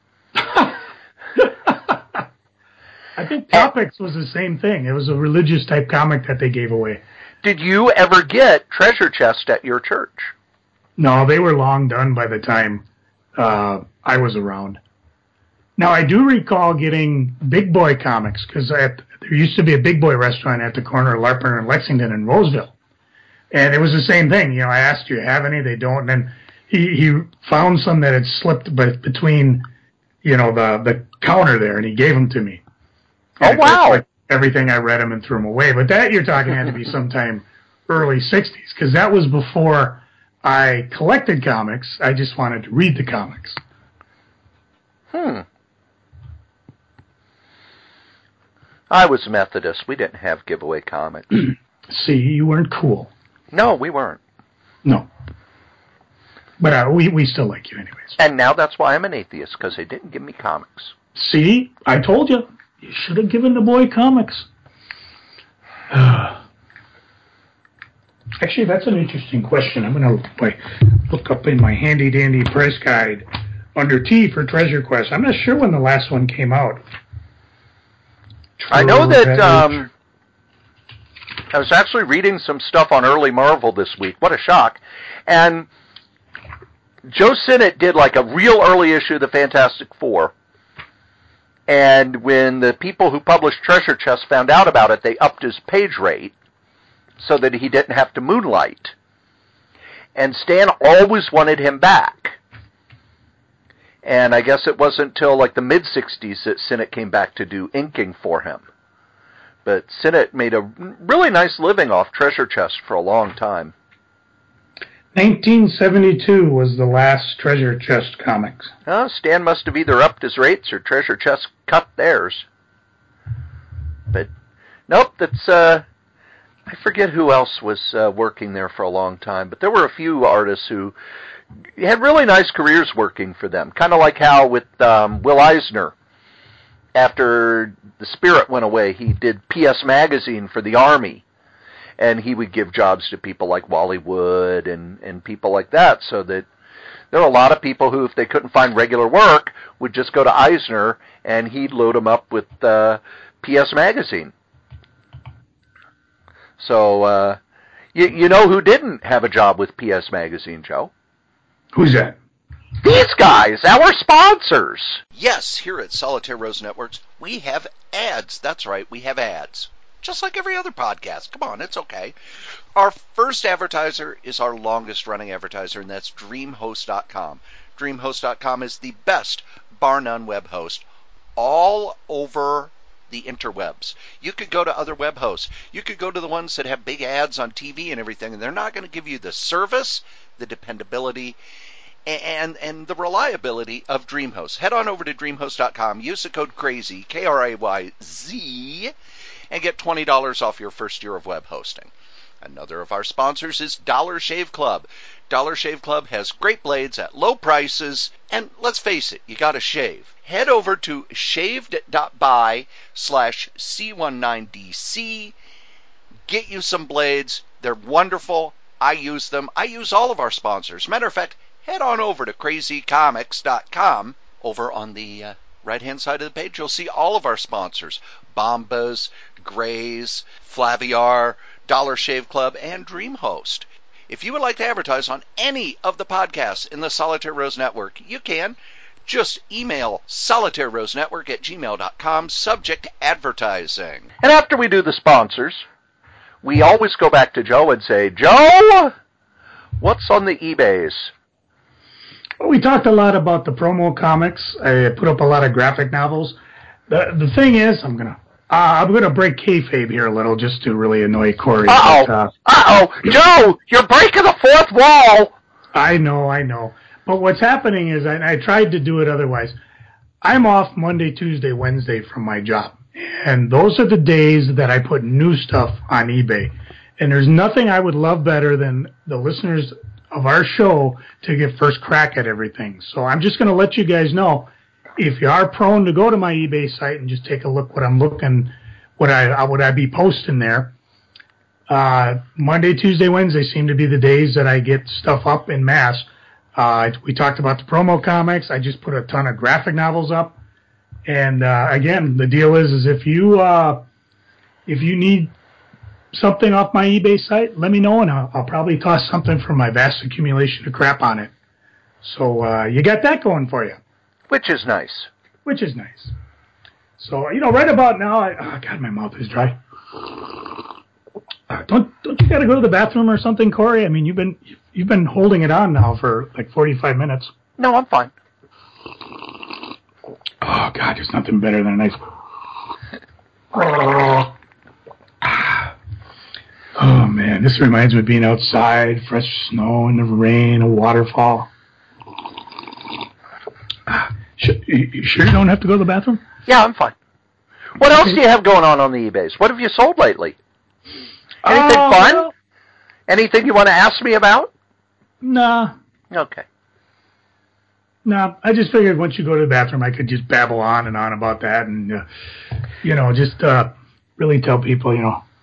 I think Topics was the same thing. It was a religious type comic that they gave away. Did you ever get Treasure Chest at your church? No, they were long done by the time I was around. Now, I do recall getting Big Boy comics, because there used to be a Big Boy restaurant at the corner of Larpenteur and Lexington in Roseville. And it was the same thing. I asked, do you have any? They don't. And then he found some that had slipped between, the counter there, and he gave them to me. And wow. Like everything, I read them and threw them away. But that, you're talking, had to be sometime early 60s, because that was before I collected comics. I just wanted to read the comics. I was Methodist. We didn't have giveaway comics. See, you weren't cool. No, we weren't. No. But we still like you anyways. And now that's why I'm an atheist, because they didn't give me comics. See? I told you. You should have given the boy comics. Actually, that's an interesting question. I'm going to look up in my handy-dandy price guide under T for Treasure Quest. I'm not sure when the last one came out. I know that I was actually reading some stuff on Early Marvel this week. What a shock. And Joe Sinnott did like a real early issue of the Fantastic Four. And when the people who published Treasure Chest found out about it, they upped his page rate so that he didn't have to moonlight. And Stan always wanted him back. And I guess it wasn't until like the mid-60s that Sinnott came back to do inking for him. But Sinnott made a really nice living off Treasure Chest for a long time. 1972 was the last Treasure Chest comics. Stan must have either upped his rates or Treasure Chest cut theirs. But, nope, that's, I forget who else was working there for a long time, but there were a few artists who had really nice careers working for them. Kind of like how with Will Eisner, after the Spirit went away, he did PS Magazine for the Army. And he would give jobs to people like Wally Wood and people like that, so that there are a lot of people who, if they couldn't find regular work, would just go to Eisner, and he'd load them up with PS Magazine. So, you know who didn't have a job with PS Magazine, Joe? Who's that? These guys, our sponsors. Yes, here at Solitaire Rose Networks, we have ads. That's right, we have ads. Just like every other podcast. Come on, it's okay. Our first advertiser is our longest running advertiser, and that's DreamHost.com. DreamHost.com is the best, bar none, web host all over the interwebs. You could go to other web hosts. You could go to the ones that have big ads on TV and everything, and they're not going to give you the service, the dependability, and the reliability of DreamHost. Head on over to DreamHost.com. Use the code CRAZY, KRAYZ, and get $20 off your first year of web hosting. Another of our sponsors is Dollar Shave Club. Dollar Shave Club has great blades at low prices, and let's face it, you gotta shave. Head over to shaved.by/C19DC. Get you some blades. They're wonderful. I use them. I use all of our sponsors. Matter of fact, head on over to crazycomics.com. Over on the right-hand side of the page, you'll see all of our sponsors. Bombas, Grays, Flaviar, Dollar Shave Club, and DreamHost. If you would like to advertise on any of the podcasts in the Solitaire Rose Network, you can. Just email solitairerosenetwork@gmail.com, subject advertising. And after we do the sponsors, we always go back to Joe and say, Joe, what's on the eBays? Well, we talked a lot about the promo comics. I put up a lot of graphic novels. The thing is, I'm gonna break kayfabe here a little just to really annoy Corey. Joe, you're breaking the fourth wall. I know. But what's happening is, I tried to do it otherwise. I'm off Monday, Tuesday, Wednesday from my job, And those are the days that I put new stuff on eBay. And there's nothing I would love better than the listeners of our show to get first crack at everything. So I'm just going to let you guys know, if you are prone to go to my eBay site and just take a look what I'm looking, what I be posting there. Monday, Tuesday, Wednesday seem to be the days that I get stuff up in mass. We talked about the promo comics. I just put a ton of graphic novels up. And again, the deal is if you need something off my eBay site, let me know, and I'll probably toss something from my vast accumulation of crap on it. So you got that going for you. Which is nice. Which is nice. So, right about now, God, my mouth is dry. Don't you got to go to the bathroom or something, Corey? I mean, you've been holding it on now for like 45 minutes. No, I'm fine. Oh, God, there's nothing better than a nice... Oh, man, this reminds me of being outside, fresh snow in the rain, a waterfall. You sure you don't have to go to the bathroom? Yeah, I'm fine. What else do you have going on the eBays? What have you sold lately? Anything fun? Well, anything you want to ask me about? Nah. Okay. No, I just figured once you go to the bathroom, I could just babble on and on about that, and just really tell people,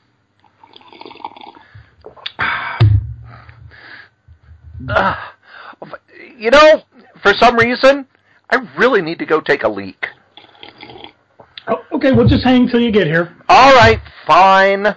for some reason, I really need to go take a leak. Oh, okay, we'll just hang till you get here. All right, fine.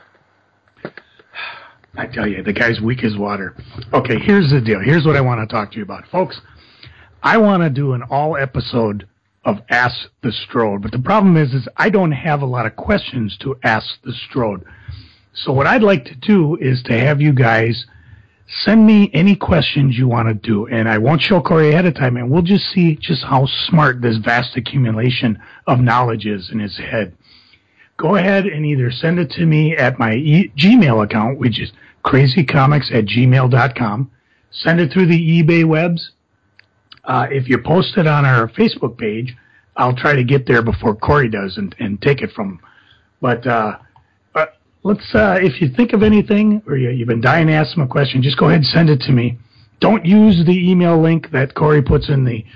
I tell you, the guy's weak as water. Okay, here's the deal. Here's what I want to talk to you about, folks. I want to do an all episode of Ask the Strode, but the problem is I don't have a lot of questions to ask the Strode. So what I'd like to do is to have you guys send me any questions you want to do, and I won't show Corey ahead of time, and we'll just see just how smart this vast accumulation of knowledge is in his head. Go ahead and either send it to me at my Gmail account, which is crazycomics@gmail.com. Send it through the eBay webs. If you post it on our Facebook page, I'll try to get there before Corey does and take it from him. But let's, if you think of anything or you've been dying to ask him a question, just go ahead and send it to me. Don't use the email link that Corey puts in the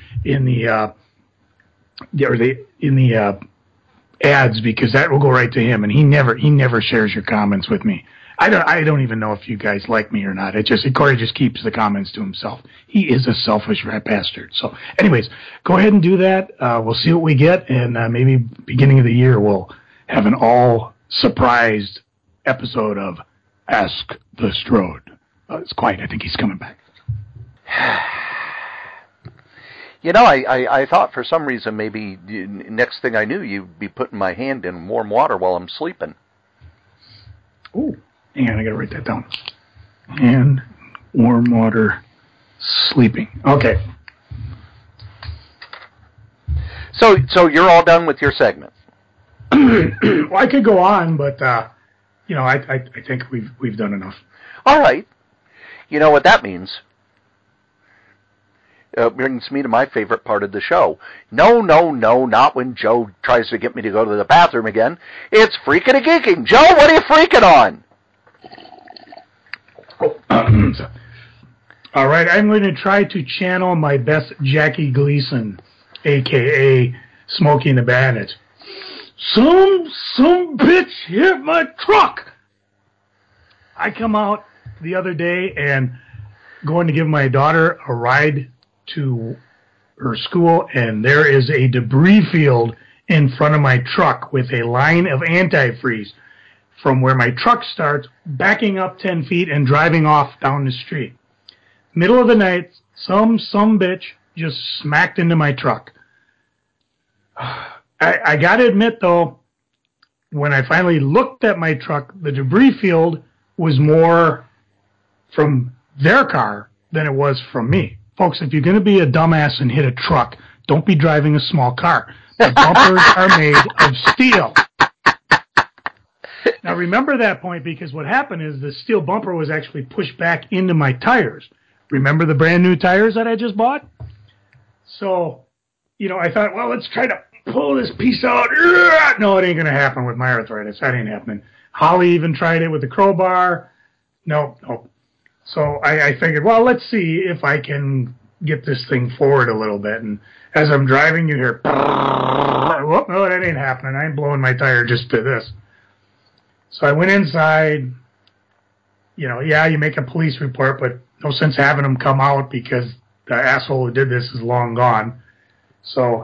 ads, because that will go right to him, and he never shares your comments with me. I don't even know if you guys like me or not. Corey just keeps the comments to himself. He is a selfish rat bastard. So, anyways, go ahead and do that. We'll see what we get, and maybe beginning of the year we'll have an all surprised episode of Ask the Strode. It's quiet. I think he's coming back. I thought for some reason maybe next thing I knew you'd be putting my hand in warm water while I'm sleeping. Ooh, hang on, I gotta write that down. And warm water, sleeping. Okay. So you're all done with your segment? Well, I could go on, but I think we've done enough. All right. You know what that means? Brings me to my favorite part of the show. No, not when Joe tries to get me to go to the bathroom again. It's freaking a geeking. Joe, what are you freaking on? All right, I'm going to try to channel my best Jackie Gleason, a.k.a. Smokey and the Bandit. Some bitch hit my truck. I come out the other day and going to give my daughter a ride to her school, and there is a debris field in front of my truck with a line of antifreeze from where my truck starts, backing up 10 feet and driving off down the street. Middle of the night, some bitch just smacked into my truck. I got to admit, though, when I finally looked at my truck, the debris field was more from their car than it was from me. Folks, if you're going to be a dumbass and hit a truck, don't be driving a small car. The bumpers are made of steel. Now, remember that point, because what happened is the steel bumper was actually pushed back into my tires. Remember the brand new tires that I just bought? So, I thought, well, let's try to pull this piece out. No, it ain't going to happen with my arthritis. That ain't happening. Holly even tried it with the crowbar. Nope. So I figured, well, let's see if I can get this thing forward a little bit. And as I'm driving, you hear, whoop, no, that ain't happening. I ain't blowing my tire just to this. So I went inside. You know, yeah, you make a police report, but no sense having them come out because the asshole who did this is long gone. So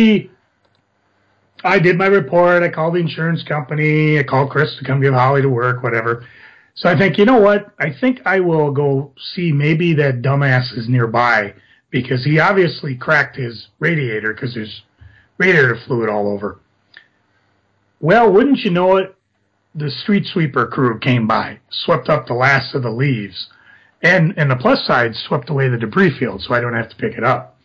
I did my report. I called the insurance company. I called Chris to come give Holly to work, whatever. So I think, you know what? I think I will go see maybe that dumbass is nearby because he obviously cracked his radiator because there's radiator fluid all over. Well, wouldn't you know it, the street sweeper crew came by, swept up the last of the leaves, and the plus side, swept away the debris field so I don't have to pick it up.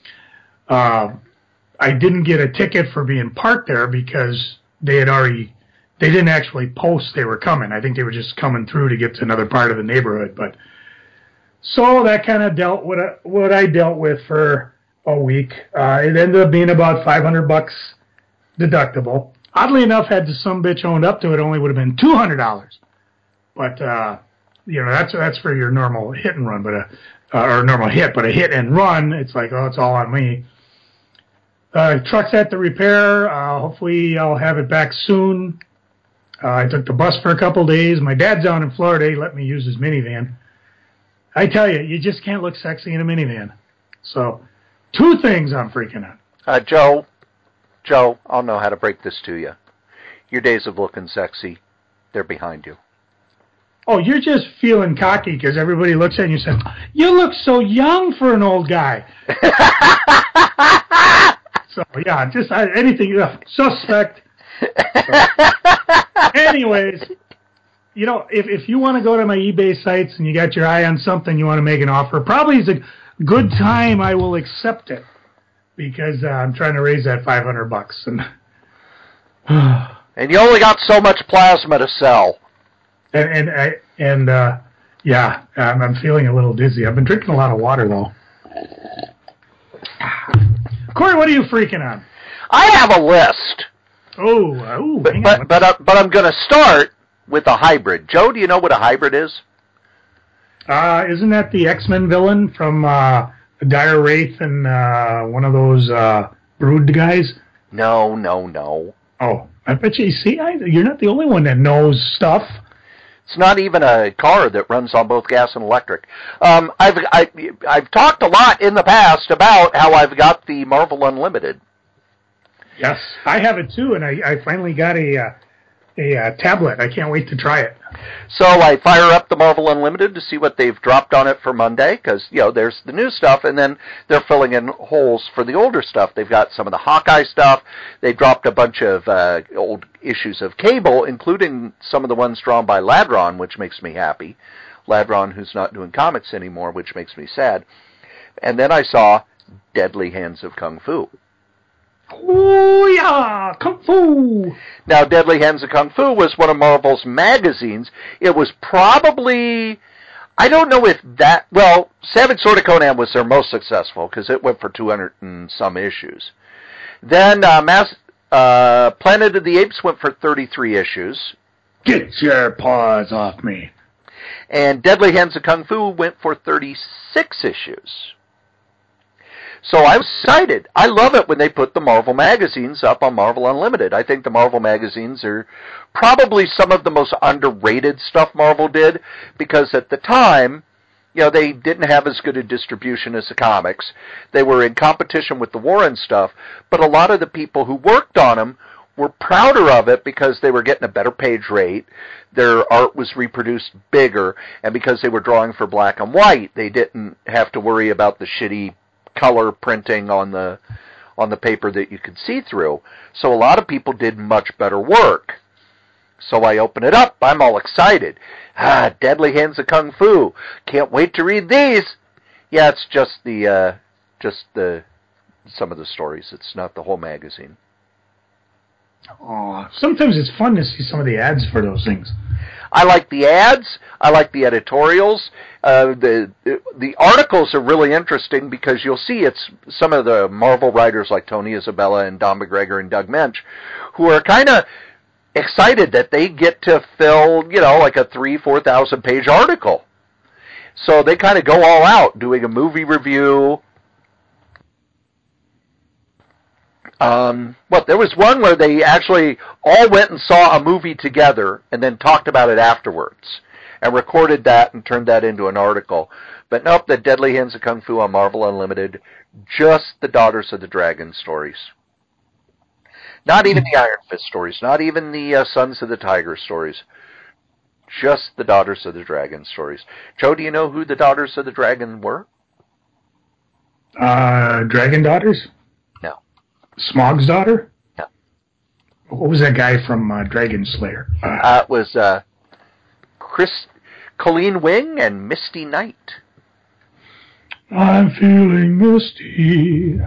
I didn't get a ticket for being parked there because they didn't actually post they were coming. I think they were just coming through to get to another part of the neighborhood. But so that kind of dealt with what I dealt with for a week. It ended up being about $500 deductible. Oddly enough, had the sumbitch owned up to it, only would have been $200. But you know, that's for your normal hit and run, but or normal hit, but a hit and run, it's like, oh, it's all on me. Truck's at the repair. Hopefully, I'll have it back soon. I took the bus for a couple days. My dad's down in Florida. He let me use his minivan. I tell you, you just can't look sexy in a minivan. So, 2 things I'm freaking out. Joe, I'll know how to break this to you. Your days of looking sexy, they're behind you. Oh, you're just feeling cocky because everybody looks at you and says, you look so young for an old guy. So, yeah, just anything, suspect. So, anyways, you know, if you want to go to my eBay sites and you got your eye on something, you want to make an offer, probably is a good time I will accept it because I'm trying to raise that $500. And you only got so much plasma to sell. Yeah, I'm feeling a little dizzy. I've been drinking a lot of water, though. Corey, what are you freaking on? I have a list. But I'm going to start with a hybrid. Joe, do you know what a hybrid is? Isn't that the X-Men villain from Dire Wraith and one of those Brood guys? No. Oh, I bet you. See, you're not the only one that knows stuff. It's not even a car that runs on both gas and electric. I've talked a lot in the past about how I've got the Marvel Unlimited. Yes, I have it too, and I finally got a tablet. I can't wait to try it. So I fire up the Marvel Unlimited to see what they've dropped on it for Monday, because, you know, there's the new stuff, and then they're filling in holes for the older stuff. They've got some of the Hawkeye stuff. They dropped a bunch of old issues of Cable, including some of the ones drawn by Ladron, which makes me happy. Ladron, who's not doing comics anymore, which makes me sad. And then I saw Deadly Hands of Kung Fu. Oh, yeah, Kung Fu! Now, Deadly Hands of Kung Fu was one of Marvel's magazines. It was probably, I don't know if that, well, Savage Sword of Conan was their most successful, because it went for 200 and some issues. Then Planet of the Apes went for 33 issues. Get your paws off me. And Deadly Hands of Kung Fu went for 36 issues. So I was excited. I love it when they put the Marvel magazines up on Marvel Unlimited. I think the Marvel magazines are probably some of the most underrated stuff Marvel did, because at the time, you know, they didn't have as good a distribution as the comics. They were in competition with the Warren stuff, but a lot of the people who worked on them were prouder of it because they were getting a better page rate, their art was reproduced bigger, and because they were drawing for black and white, they didn't have to worry about the shitty color printing on the paper that you could see through. So a lot of people did much better work. So I open it up. I'm all excited. Deadly Hands of Kung Fu. Can't wait to read these. Yeah, it's just the some of the stories. It's not the whole magazine. Oh, sometimes it's fun to see some of the ads for those things. I like the ads. I like the editorials. The articles are really interesting because you'll see it's some of the Marvel writers like Tony Isabella and Don McGregor and Doug Mensch who are kind of excited that they get to fill, like a 3,000-4,000 page article. So they kind of go all out doing a movie review. There was one where they actually all went and saw a movie together and then talked about it afterwards and recorded that and turned that into an article. But nope, the Deadly Hands of Kung Fu on Marvel Unlimited, just the Daughters of the Dragon stories. Not even the Iron Fist stories, not even the Sons of the Tiger stories. Just the Daughters of the Dragon stories. Joe, do you know who the Daughters of the Dragon were? Dragon Daughters? No. Smaug's daughter? No. What was that guy from Dragon Slayer? It was Colleen Wing and Misty Knight. I'm feeling misty.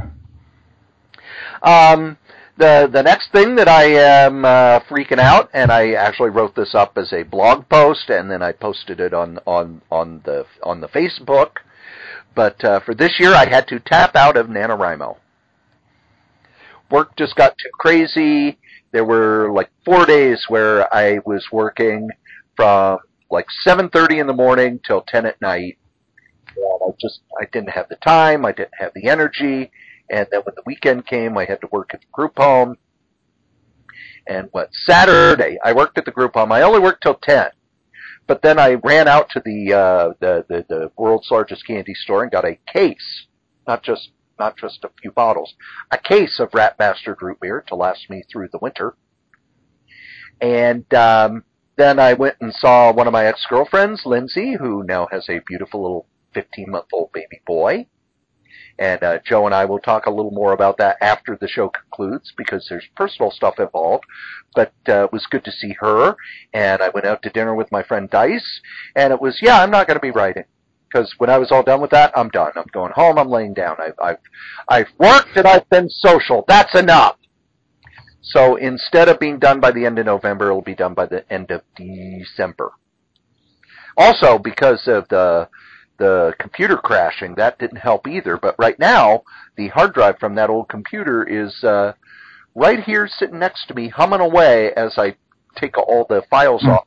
The next thing that I am freaking out, and I actually wrote this up as a blog post, and then I posted it on the Facebook. But for this year, I had to tap out of NaNoWriMo. Work just got too crazy. There were like 4 days where I was working from like 7:30 in the morning till 10 at night. And I didn't have the time. I didn't have the energy. And then when the weekend came, I had to work at the group home. And Saturday, I worked at the group home. I only worked till 10. But then I ran out to the world's largest candy store and got a case, not just a few bottles, a case of Rat Bastard root beer to last me through the winter. And then I went and saw one of my ex-girlfriends, Lindsay, who now has a beautiful little 15-month-old baby boy. And Joe and I will talk a little more about that after the show concludes because there's personal stuff involved. But it was good to see her. And I went out to dinner with my friend Dice. And it was, I'm not going to be writing. Because when I was all done with that, I'm done. I'm going home. I'm laying down. I've worked and I've been social. That's enough. So instead of being done by the end of November, it'll be done by the end of December. Also, because of the computer crashing, that didn't help either. But right now, the hard drive from that old computer is right here sitting next to me, humming away as I take all the files off.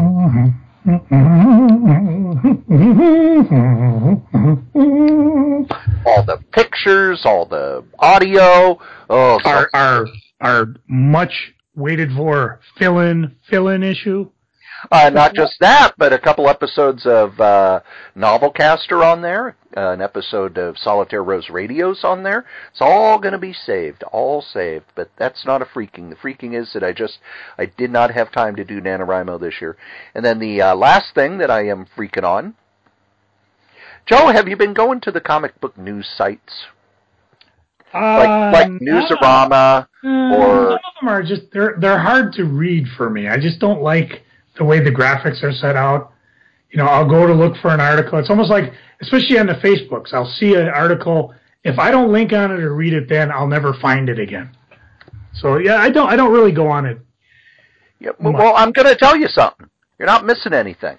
All the pictures, all the audio. Our much waited for fill-in issue. Not just that, but a couple episodes of Novelcast are on there. An episode of Solitaire Rose Radio's on there. It's all going to be saved, all saved. But that's not a freaking. The freaking is that I did not have time to do NaNoWriMo this year. And then the last thing that I am freaking on. Joe, have you been going to the comic book news sites? Like Newsarama or some of them are just they're hard to read for me. I just don't like the way the graphics are set out. I'll go to look for an article. It's almost like, especially on the Facebooks, I'll see an article. If I don't link on it or read it, then I'll never find it again. So I don't really go on it. Yeah, well, I'm going to tell you something. You're not missing anything.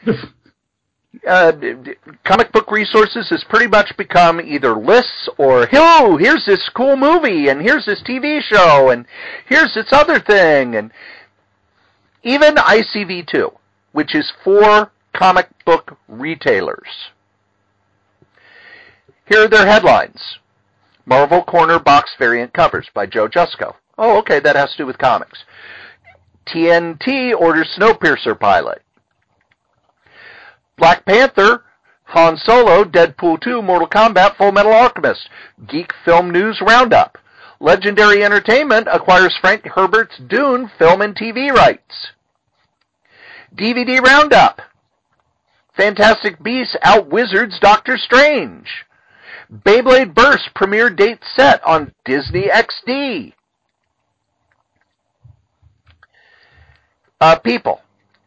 Comic book resources has pretty much become either lists or, here's this cool movie, and here's this TV show, and here's this other thing, and even ICV2, which is for comic book retailers. Here are their headlines. Marvel Corner Box Variant Covers by Joe Jusko. Oh, okay, that has to do with comics. TNT orders Snowpiercer pilot. Black Panther, Han Solo, Deadpool 2, Mortal Kombat, Full Metal Alchemist. Geek Film News Roundup. Legendary Entertainment acquires Frank Herbert's Dune film and TV rights. DVD Roundup. Fantastic Beasts out-wizards Doctor Strange. Beyblade Burst premiere date set on Disney XD. People.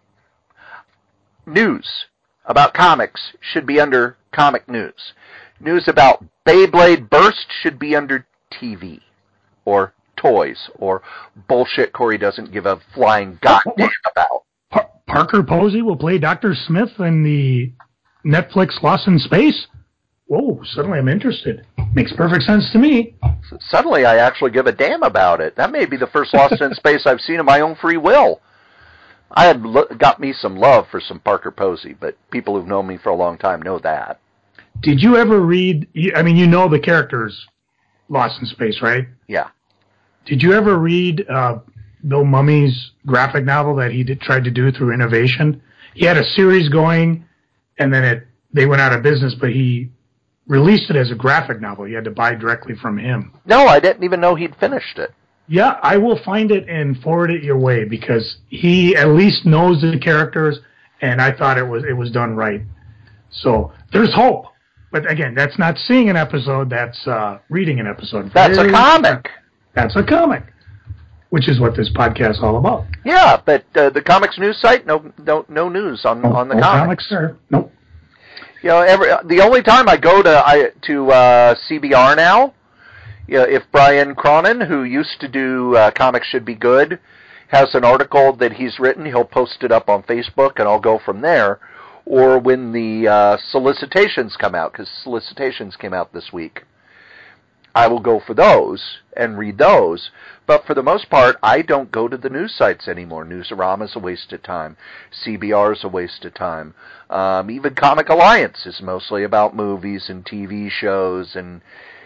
News about comics should be under comic news. News about Beyblade Burst should be under TV. Or toys. Or bullshit Corey doesn't give a flying goddamn about. Parker Posey will play Dr. Smith in the Netflix Lost in Space? Whoa, suddenly I'm interested. Makes perfect sense to me. Suddenly I actually give a damn about it. That may be the first Lost in Space I've seen of my own free will. I had got me some love for some Parker Posey, but people who've known me for a long time know that. Did you ever read, I mean, you know the characters Lost in Space, right? Yeah. Did you ever read Bill Mummy's graphic novel that he tried to do through Innovation? He had a series going, and then they went out of business, but he released it as a graphic novel. You had to buy directly from him. No, I didn't even know he'd finished it. Yeah, I will find it and forward it your way because he at least knows the characters, and I thought it was done right. So there's hope. But again, that's not seeing an episode, that's reading an episode. That's a comic. That's a comic, which is what this podcast is all about. Yeah, but the comics news site, no news on the comics. Comics, sir. Nope. You know, the only time I go to CBR now, you know, if Brian Cronin, who used to do Comics Should Be Good, has an article that he's written, he'll post it up on Facebook, and I'll go from there. Or when the solicitations come out, because solicitations came out this week, I will go for those and read those. But for the most part, I don't go to the news sites anymore. Newsarama is a waste of time. CBR is a waste of time. Even Comic Alliance is mostly about movies and TV shows. And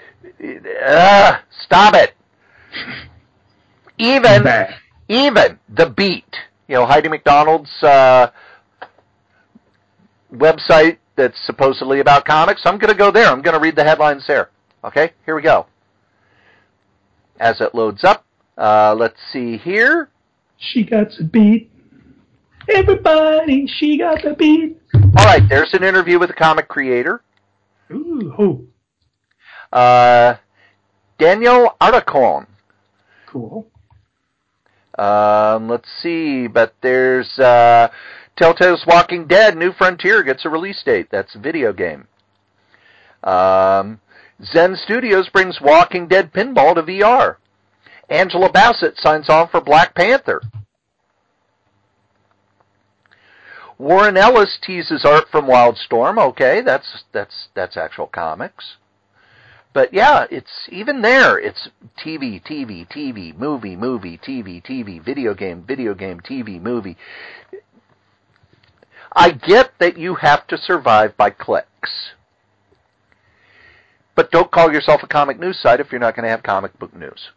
stop it. Even The Beat, you know, Heidi McDonald's website that's supposedly about comics. I'm going to go there. I'm going to read the headlines there. Okay, here we go. As it loads up, let's see here. She got the beat. Everybody, she got the beat. All right, there's an interview with a comic creator. Ooh, who? Daniel Aracon. Cool. Let's see, but there's Telltale's Walking Dead, New Frontier gets a release date. That's a video game. Zen Studios brings Walking Dead Pinball to VR. Angela Bassett signs on for Black Panther. Warren Ellis teases art from Wildstorm. Okay, that's actual comics. But yeah, it's even there. It's TV, movie, TV, video game, TV, movie. I get that you have to survive by clicks. But don't call yourself a comic news site if you're not going to have comic book news.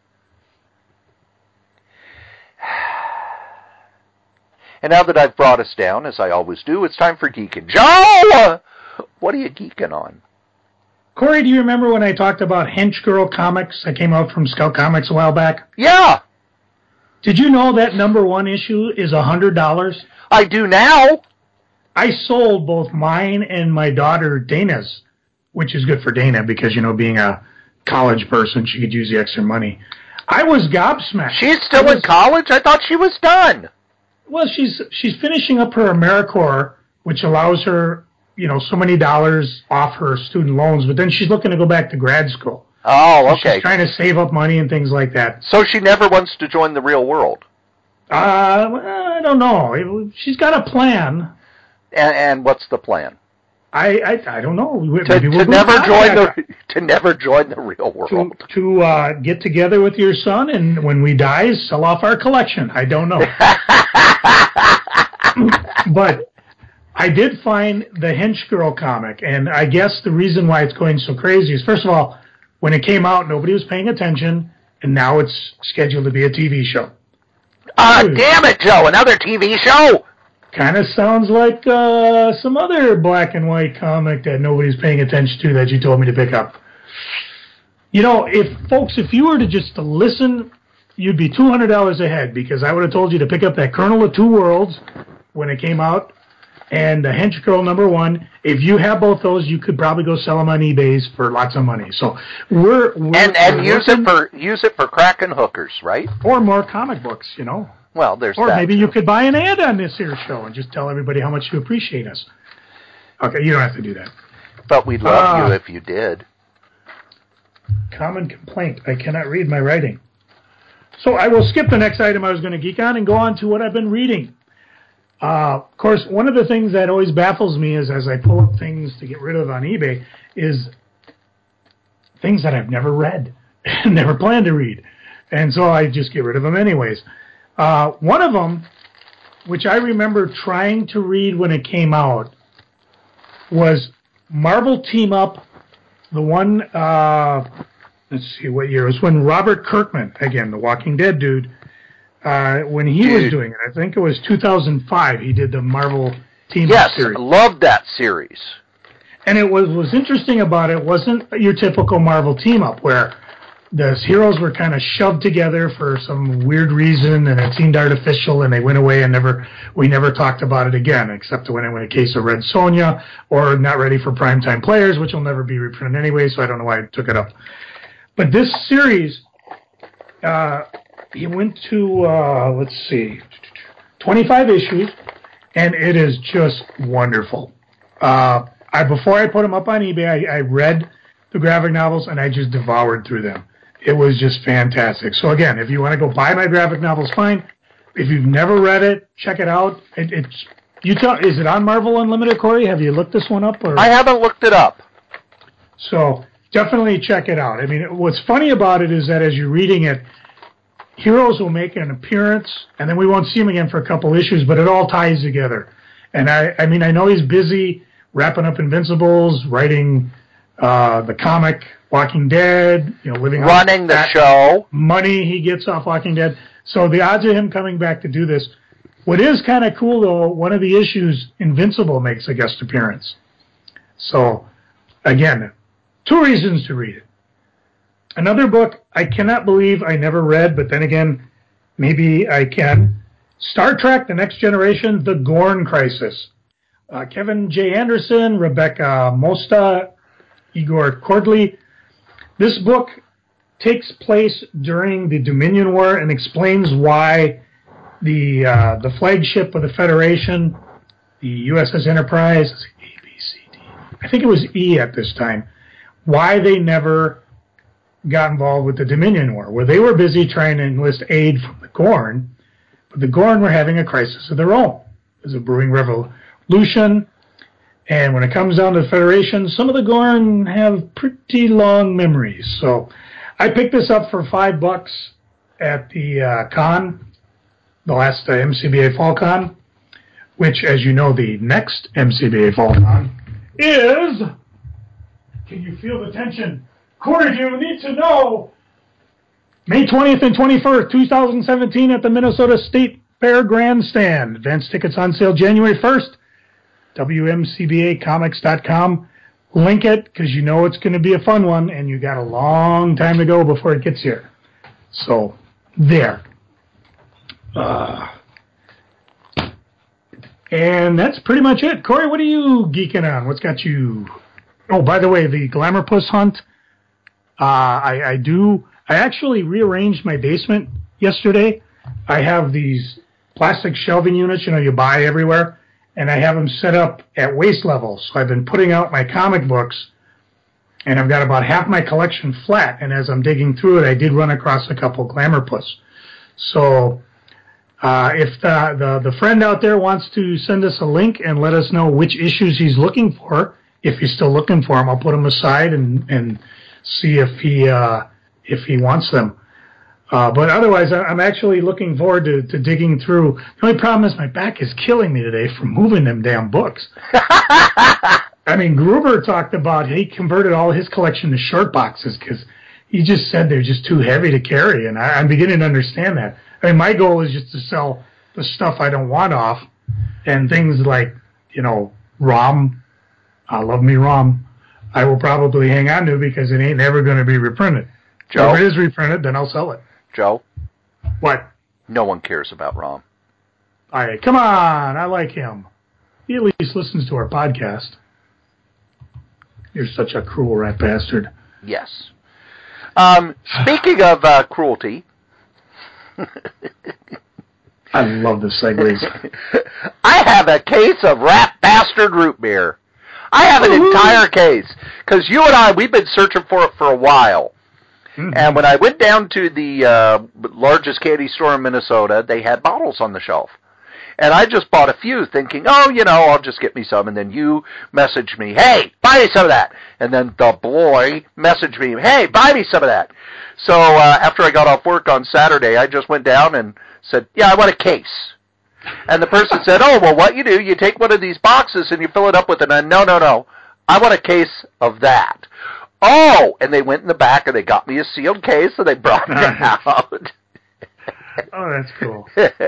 And now that I've brought us down, as I always do, it's time for geeking. Joe! What are you geeking on? Corey, do you remember when I talked about Hench Girl Comics that came out from Scout Comics a while back? Yeah! Did you know that #1 issue is $100? I do now! I sold both mine and my daughter Dana's, which is good for Dana because, you know, being a college person, she could use the extra money. I was gobsmacked. She's still in college? I thought she was done. Well, she's finishing up her AmeriCorps, which allows her, you know, so many dollars off her student loans, but then she's looking to go back to grad school. Oh, so okay. She's trying to save up money and things like that. So she never wants to join the real world? I don't know. She's got a plan. And what's the plan? I don't know. To never join the real world. To get together with your son and when we die, sell off our collection. I don't know. But I did find the Hench Girl comic, and I guess the reason why it's going so crazy is, first of all, when it came out, nobody was paying attention, and now it's scheduled to be a TV show. Damn it, Joe, another TV show! Kind of sounds like some other black and white comic that nobody's paying attention to that you told me to pick up. You know, if you were to just listen, you'd be $200 ahead, because I would have told you to pick up that Colonel of Two Worlds when it came out, and the Hench Girl #1. If you have both those, you could probably go sell them on eBay for lots of money. So we're use it for cracking hookers, right? Or more comic books, you know. Well, there's or that. Or maybe you could buy an ad on this here show and just tell everybody how much you appreciate us. Okay, you don't have to do that. But we'd love you if you did. Common complaint: I cannot read my writing. So I will skip the next item I was going to geek on and go on to what I've been reading. Of course, one of the things that always baffles me is as I pull up things to get rid of on eBay is things that I've never read, never planned to read. And so I just get rid of them anyways. One of them, which I remember trying to read when it came out, was Marvel Team Up, the one, let's see what year. It was when Robert Kirkman, again, the Walking Dead dude, when he was doing it. I think it was 2005 he did the Marvel Team Up series. Yes, loved that series. And it was interesting about it wasn't your typical Marvel Team Up where the heroes were kind of shoved together for some weird reason, and it seemed artificial, and they went away, and we never talked about it again, except when it went a case of Red Sonja, or Not Ready for Primetime Players, which will never be reprinted anyway, so I don't know why I took it up. But this series, he went to, let's see, 25 issues, and it is just wonderful. Before I put them up on eBay, I read the graphic novels, and I just devoured through them. It was just fantastic. So again, if you want to go buy my graphic novels, fine. If you've never read it, check it out. Is it on Marvel Unlimited, Corey? Have you looked this one up? Or? I haven't looked it up. So definitely check it out. I mean, what's funny about it is that as you're reading it, heroes will make an appearance, and then we won't see them again for a couple issues, but it all ties together. And I mean, I know he's busy wrapping up Invincibles, writing the comic Walking Dead, running the show, money he gets off Walking Dead. So the odds of him coming back to do this. What is kind of cool though, one of the issues, Invincible makes a guest appearance. So again, 2 reasons to read it. Another book I cannot believe I never read, but then again, maybe I can. Star Trek: The Next Generation, The Gorn Crisis. Kevin J. Anderson, Rebecca Mosta, Igor Kordley. This book takes place during the Dominion War and explains why the flagship of the Federation, the USS Enterprise, A, B, C, D, I think it was E at this time, why they never got involved with the Dominion War, where they were busy trying to enlist aid from the Gorn, but the Gorn were having a crisis of their own. There's a brewing revolution. And when it comes down to the Federation, some of the Gorn have pretty long memories. So I picked this up for $5 at the con, the last MCBA Fall Con, which, as you know, the next MCBA Fall Con is, can you feel the tension? Corey, you need to know, May 20th and 21st, 2017 at the Minnesota State Fair Grandstand. Advance tickets on sale January 1st. WMCBAcomics.com. Link it because you know it's going to be a fun one, and you got a long time to go before it gets here. So, there. And that's pretty much it. Corey, what are you geeking on? What's got you? Oh, by the way, the Glamour Puss hunt. I actually rearranged my basement yesterday. I have these plastic shelving units, you buy everywhere. And I have them set up at waist level. So I've been putting out my comic books, and I've got about half my collection flat. And as I'm digging through it, I did run across a couple Glamour Puss. So if the friend out there wants to send us a link and let us know which issues he's looking for, if he's still looking for them, I'll put them aside and see if he wants them. But otherwise, I'm actually looking forward to digging through. The only problem is my back is killing me today from moving them damn books. I mean, Gruber talked about he converted all his collection to short boxes because he just said they're just too heavy to carry, and I'm beginning to understand that. I mean, my goal is just to sell the stuff I don't want off, and things like, ROM, I love me ROM, I will probably hang on to because it ain't ever going to be reprinted. Joe? If it is reprinted, then I'll sell it. Joe? What? No one cares about Rom. All right, come on. I like him. He at least listens to our podcast. You're such a cruel rat bastard. Yes. Speaking of cruelty. I love the segues. I have a case of rat bastard root beer. I have an entire case. Because you and I, we've been searching for it for a while. Mm-hmm. And when I went down to the largest candy store in Minnesota, they had bottles on the shelf. And I just bought a few thinking, I'll just get me some. And then you messaged me, hey, buy me some of that. And then the boy messaged me, hey, buy me some of that. So after I got off work on Saturday, I just went down and said, yeah, I want a case. And the person said, oh, well, what you do, you take one of these boxes and you fill it up with no, I want a case of that. Oh, and they went in the back and they got me a sealed case and they brought it out. Oh, that's cool.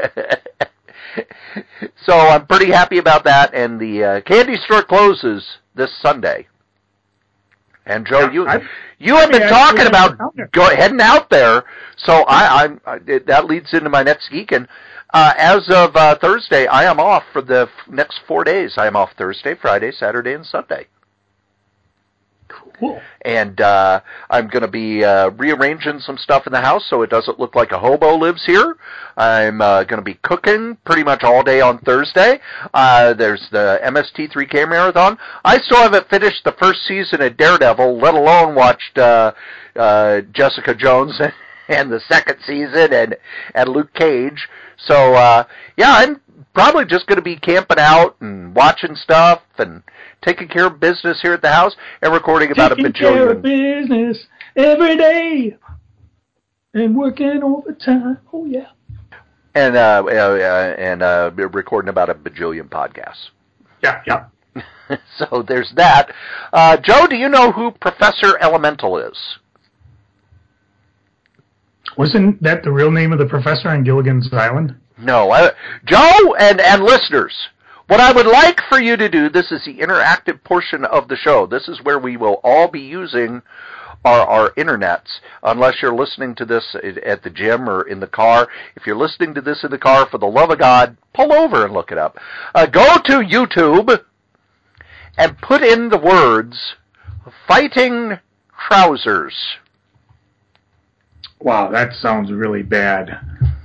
So I'm pretty happy about that. And the candy store closes this Sunday. And Joe, you have been talking about heading out there. So that leads into my next geekin'. As of Thursday, I am off for the next 4 days. I am off Thursday, Friday, Saturday, and Sunday. Cool. And I'm going to be rearranging some stuff in the house so it doesn't look like a hobo lives here. I'm going to be cooking pretty much all day on Thursday. There's the MST3K Marathon. I still haven't finished the first season of Daredevil, let alone watched Jessica Jones and the second season and Luke Cage. So, I'm probably just going to be camping out and watching stuff and taking care of business here at the house and recording about a bajillion. Taking care of business every day and working overtime. Oh, yeah. And recording about a bajillion podcasts. Yeah. So there's that. Joe, do you know who Professor Elemental is? Wasn't that the real name of the professor on Gilligan's Island? No. Joe and listeners, what I would like for you to do, this is the interactive portion of the show. This is where we will all be using our internets, unless you're listening to this at the gym or in the car. If you're listening to this in the car, for the love of God, pull over and look it up. Go to YouTube and put in the words fighting trousers. Wow, that sounds really bad.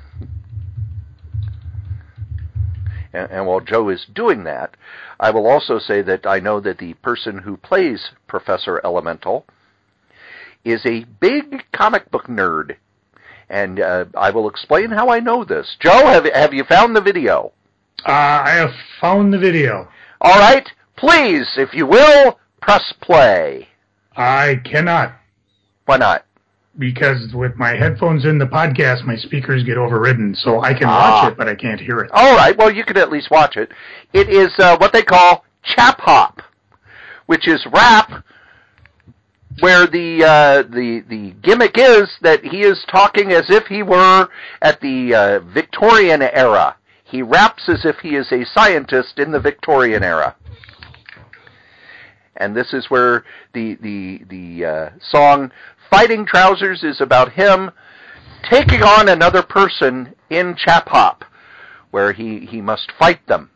And while Joe is doing that, I will also say that I know that the person who plays Professor Elemental is a big comic book nerd. And I will explain how I know this. Joe, have you found the video? I have found the video. All right. Please, if you will, press play. I cannot. Why not? Because with my headphones in the podcast, my speakers get overridden, so I can watch it, but I can't hear it. All right, well, you can at least watch it. It is what they call chap hop, which is rap, where the gimmick is that he is talking as if he were at the Victorian era. He raps as if he is a scientist in the Victorian era. And this is where the song Fighting Trousers is about him taking on another person in chap hop, where he must fight them.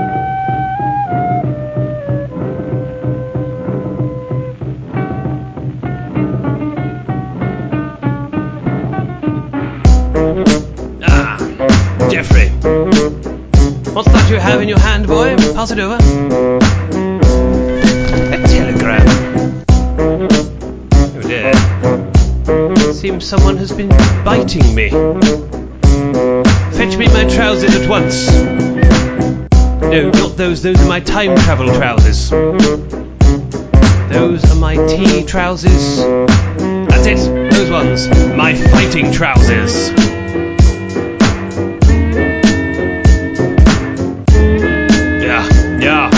Jeffrey. What's that you have in your hand, boy? Pass it over. A telegram. Oh dear. Seems someone has been biting me. Fetch me my trousers at once. No, not those. Those are my time travel trousers. Those are my tea trousers. That's it. Those ones. My fighting trousers. Yeah.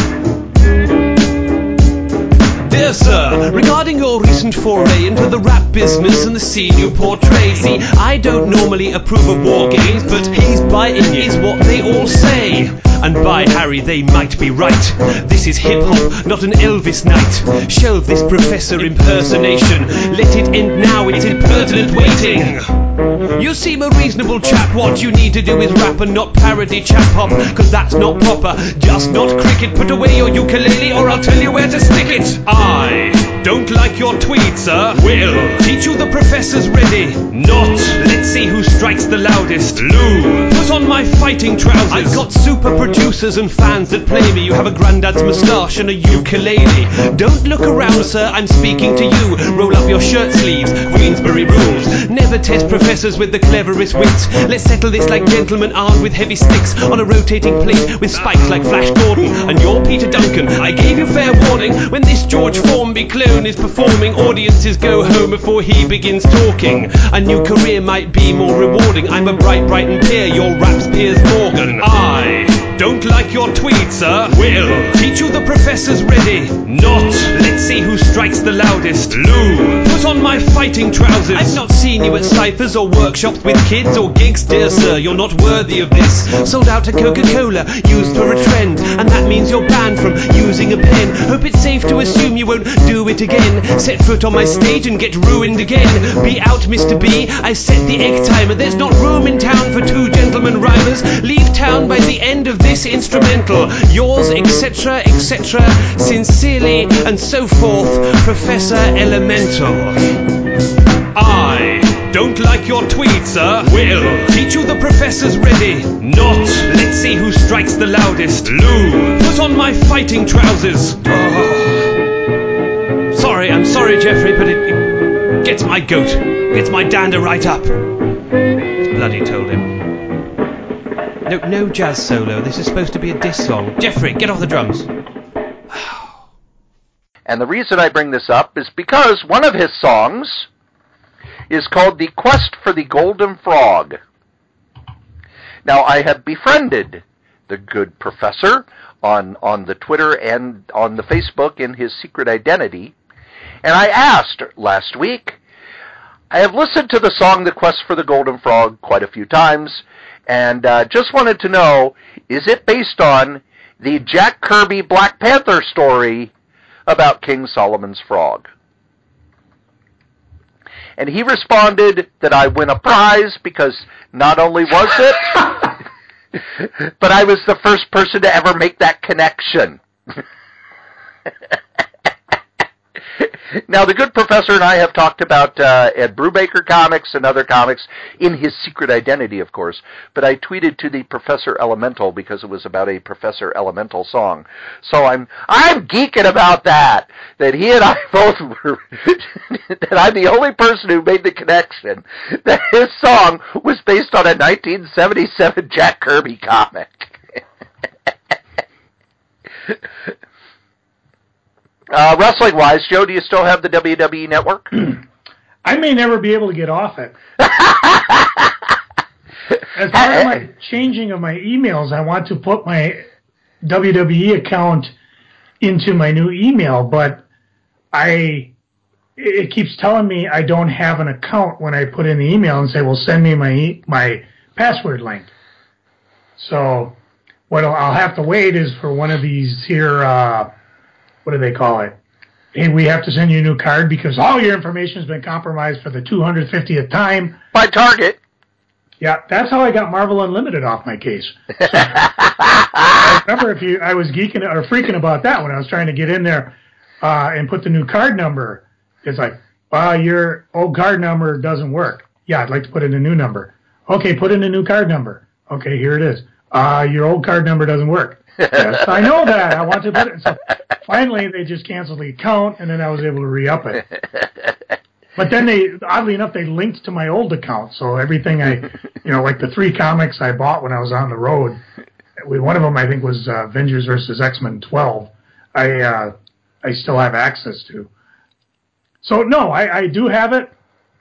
Dear sir, regarding your recent foray into the rap business and the scene you portray, see, I don't normally approve of war games, but he's biting is what they all say. And by Harry, they might be right. This is hip-hop, not an Elvis night. Shelve this professor impersonation. Let it end now, it's impertinent waiting. You seem a reasonable chap, what you need to do is rap and not parody chap-hop, cause that's not proper, just not cricket. Put away your ukulele or I'll tell you where to stick it. I don't like your tweet, sir. Will teach you the professor's ready. Not. Let's see who strikes the loudest. Lou. Put on my fighting trousers. I've got super producers and fans that play me. You have a granddad's moustache and a ukulele. Don't look around, sir, I'm speaking to you. Roll up your shirt sleeves, Queensberry rules. Never test professors with the cleverest wits. Let's settle this like gentlemen armed with heavy sticks on a rotating plate with spikes like Flash Gordon. And you're Peter Duncan. I gave you fair warning. When this George Formby clone is performing, audiences go home before he begins talking. A new career might be more rewarding. I'm a bright Brighton peer, your rap's Piers Morgan. I don't like your tweet, sir. Will teach you the professor's ready. Not. Let's see who strikes the loudest. Lou, put on my fighting trousers. I've not seen you at ciphers or workshops with kids or gigs, dear sir. You're not worthy of this. Sold out to Coca-Cola, used for a trend, and that means you're banned from using a pen. Hope it's safe to assume you won't do it again. Set foot on my stage and get ruined again. Be out, Mr. B. I set the egg timer. There's not room in town for two gentlemen rhymers. Leave town by the end of this instrumental. Yours, etc., etc., sincerely, and so forth, Professor Elemental. I don't like your tweet, sir. Will teach you the professor's ready. Not. Let's see who strikes the loudest. Lou, put on my fighting trousers. Sorry, I'm sorry, Geoffrey, but it gets my goat. Gets my dander right up. Bloody told him. No jazz solo. This is supposed to be a diss song. Geoffrey, get off the drums. And the reason I bring this up is because one of his songs is called The Quest for the Golden Frog. Now, I have befriended the good professor on the Twitter and on the Facebook in his secret identity, and I asked last week, I have listened to the song The Quest for the Golden Frog quite a few times, and just wanted to know, is it based on the Jack Kirby Black Panther story about King Solomon's frog? And he responded that I win a prize because not only was it, but I was the first person to ever make that connection. Now, the good professor and I have talked about Ed Brubaker comics and other comics in his secret identity, of course, but I tweeted to the Professor Elemental because it was about a Professor Elemental song. So I'm geeking about that he and I both were, that I'm the only person who made the connection that his song was based on a 1977 Jack Kirby comic. Wrestling-wise, Joe, do you still have the WWE Network? I may never be able to get off it. As part of my changing of my emails, I want to put my WWE account into my new email, but it keeps telling me I don't have an account when I put in the email and say, well, send me my password link. So what I'll have to wait is for one of these here, what do they call it? Hey, we have to send you a new card because all your information has been compromised for the 250th time. By Target. Yeah, that's how I got Marvel Unlimited off my case. So, I remember I was geeking or freaking about that when I was trying to get in there and put the new card number. It's like, your old card number doesn't work. Yeah, I'd like to put in a new number. Okay, put in a new card number. Okay, here it is. Your old card number doesn't work. Yes, I know that. I want to put it. So finally, they just canceled the account, and then I was able to re-up it. But then oddly enough, they linked to my old account. So everything like the 3 comics I bought when I was on the road, one of them I think was Avengers vs. X-Men 12. I still have access to. So no, I do have it.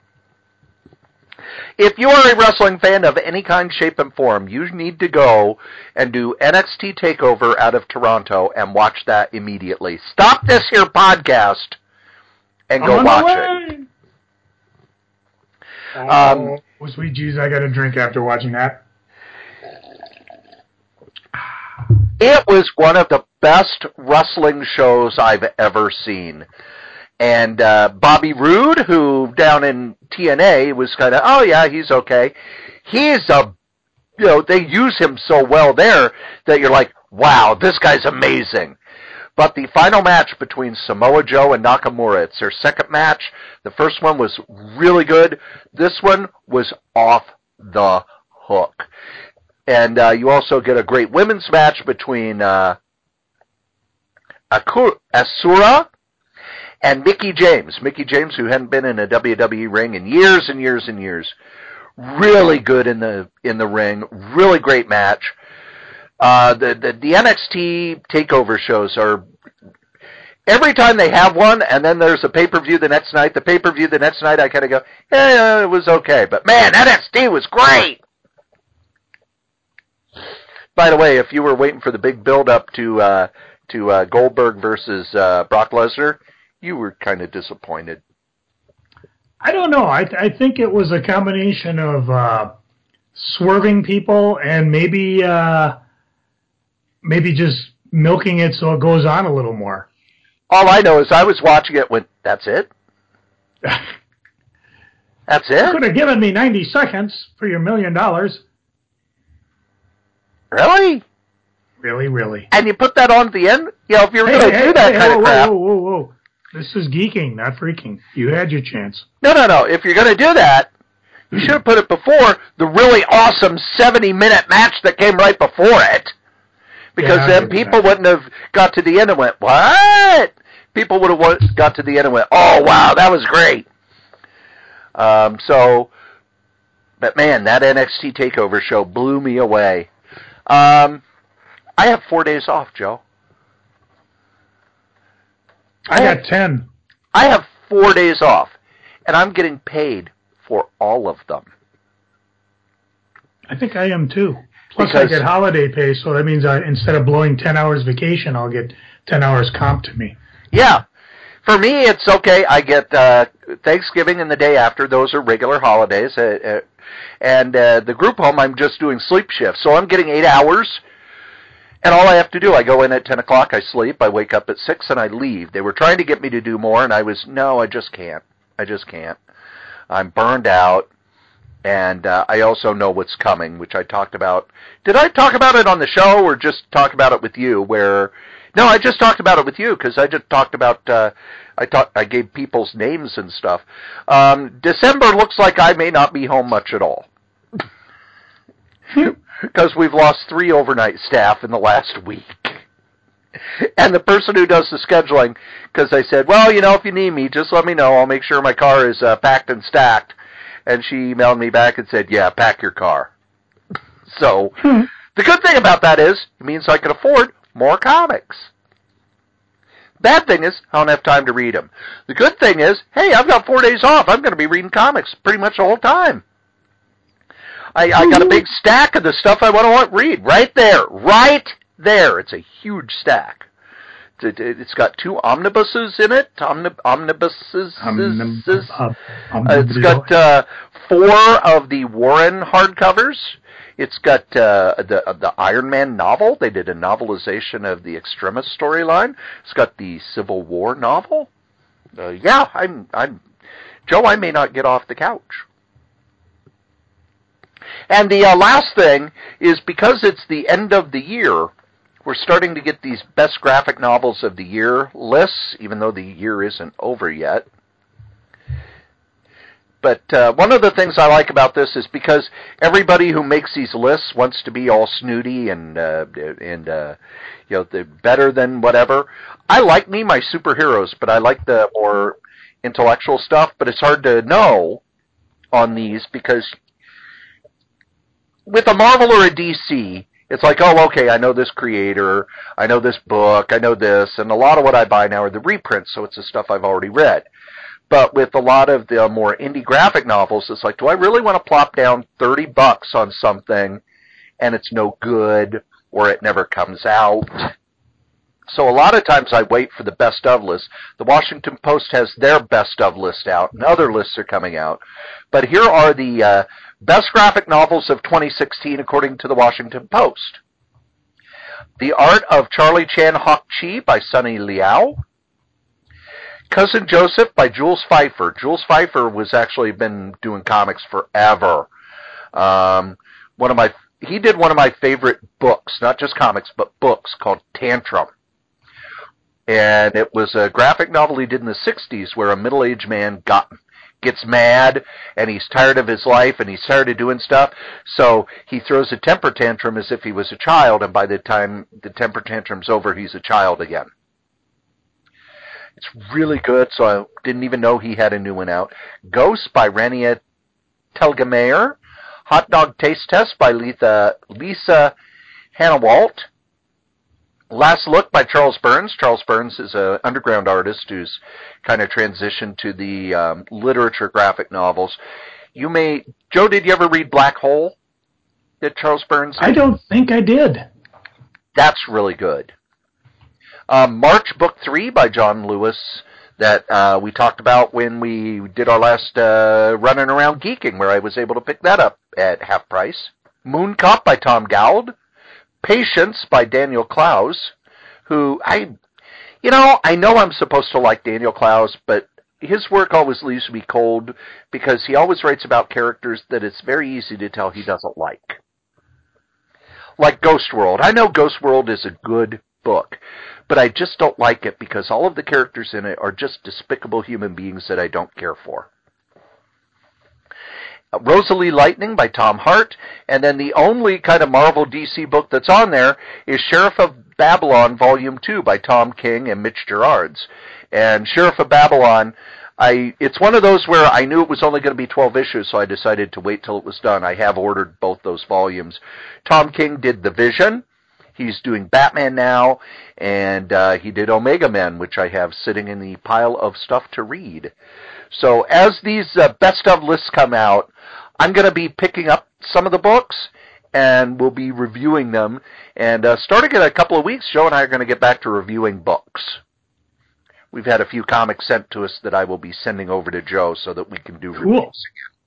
If you are a wrestling fan of any kind, shape, and form, you need to go and do NXT TakeOver out of Toronto and watch that immediately. Stop this here podcast and go watch it. Sweet Jesus, I got a drink after watching that. It was one of the best wrestling shows I've ever seen. And Bobby Roode, who down in TNA was kind of, oh yeah, he's okay. He's they use him so well there that you're like, wow, this guy's amazing. But the final match between Samoa Joe and Nakamura, it's their second match. The first one was really good. This one was off the hook. And you also get a great women's match between Asura And Mickey James, who hadn't been in a WWE ring in years and years and years, really good in the ring, really great match. The NXT takeover shows are every time they have one, and then there's a pay-per-view the next night. The pay-per-view the next night, I kind of go, yeah, it was okay, but man, NXT was great. By the way, if you were waiting for the big build-up to Goldberg versus Brock Lesnar, you were kind of disappointed. I don't know. I think it was a combination of swerving people and maybe just milking it so it goes on a little more. All I know is I was watching it when, that's it? That's it? You could have given me 90 seconds for your $1 million. Really? Really. And you put that on at the end? You know, if you're going to do that kind of crap. Whoa. This is geeking, not freaking. You had your chance. No. If you're going to do that, you should have put it before the really awesome 70-minute match that came right before it. Because then people wouldn't have got to the end and went, what? People would have got to the end and went, oh, wow, that was great. But man, that NXT TakeOver show blew me away. I have 4 days off, Joe. I got 10. I have 4 days off, and I'm getting paid for all of them. I think I am too. Plus, I get holiday pay, so that means instead of blowing 10 hours vacation, I'll get 10 hours comp to me. Yeah. For me, it's okay. I get Thanksgiving and the day after. Those are regular holidays. And the group home, I'm just doing sleep shifts. So I'm getting 8 hours. And all I have to do, I go in at 10 o'clock, I sleep, I wake up at 6, and I leave. They were trying to get me to do more, and I just can't. I'm burned out, and I also know what's coming, which I talked about. Did I talk about it on the show, or just talk about it with you, No, I just talked about it with you, because I just talked about, I gave people's names and stuff. December looks like I may not be home much at all. Because we've lost 3 overnight staff in the last week. And the person who does the scheduling, because I said, well, if you need me, just let me know. I'll make sure my car is packed and stacked. And she emailed me back and said, yeah, pack your car. So, the good thing about that is, it means I can afford more comics. Bad thing is, I don't have time to read them. The good thing is, hey, I've got 4 days off. I'm going to be reading comics pretty much the whole time. I got a big stack of the stuff I want to read right there. It's a huge stack. It's got 2 omnibuses in it. Omnibuses. It's got 4 of the Warren hardcovers. It's got the Iron Man novel. They did a novelization of the Extremis storyline. It's got the Civil War novel. I'm Joe. I may not get off the couch. And the last thing is, because it's the end of the year, we're starting to get these best graphic novels of the year lists, even though the year isn't over yet. But one of the things I like about this is because everybody who makes these lists wants to be all snooty and they're better than whatever. I like my superheroes, but I like the more intellectual stuff. But it's hard to know on these because with a Marvel or a DC, it's like, oh, okay, I know this creator, I know this book, I know this, and a lot of what I buy now are the reprints, so it's the stuff I've already read. But with a lot of the more indie graphic novels, it's like, do I really want to plop down $30 on something and it's no good or it never comes out? So a lot of times I wait for the best of list. The Washington Post has their best of list out, and other lists are coming out. But here are the best graphic novels of 2016 according to the Washington Post. The Art of Charlie Chan Hok-Chi by Sunny Liao. Cousin Joseph by Jules Feiffer. Jules Feiffer was actually been doing comics forever. He did one of my favorite books, not just comics, but books, called Tantrum. And it was a graphic novel he did in the 60s where a middle-aged man gets mad and he's tired of his life and he's tired of doing stuff. So he throws a temper tantrum as if he was a child, and by the time the temper tantrum's over, he's a child again. It's really good, so I didn't even know he had a new one out. Ghost by Rania Telgemeier. Hot Dog Taste Test by Lisa Hannawalt. Last Look by Charles Burns. Charles Burns is an underground artist who's kind of transitioned to the literature graphic novels. Joe, did you ever read Black Hole? Did Charles Burns? I don't think I did. That's really good. March Book 3 by John Lewis that we talked about when we did our last Running Around Geeking, where I was able to pick that up at half price. Moon Cop by Tom Gould. Patience by Daniel Clowes, who I know I'm supposed to like Daniel Clowes, but his work always leaves me cold because he always writes about characters that it's very easy to tell he doesn't like. Like Ghost World. I know Ghost World is a good book, but I just don't like it because all of the characters in it are just despicable human beings that I don't care for. Rosalie Lightning by Tom Hart, and then the only kind of Marvel DC book that's on there is Sheriff of Babylon Volume 2 by Tom King and Mitch Gerards. And Sheriff of Babylon, it's one of those where I knew it was only going to be 12 issues, so I decided to wait till it was done. I have ordered both those volumes. Tom King did The Vision. He's doing Batman now, and he did Omega Men, which I have sitting in the pile of stuff to read. So as these best of lists come out, I'm going to be picking up some of the books, and we'll be reviewing them. And starting in a couple of weeks, Joe and I are going to get back to reviewing books. We've had a few comics sent to us that I will be sending over to Joe so that we can do reviews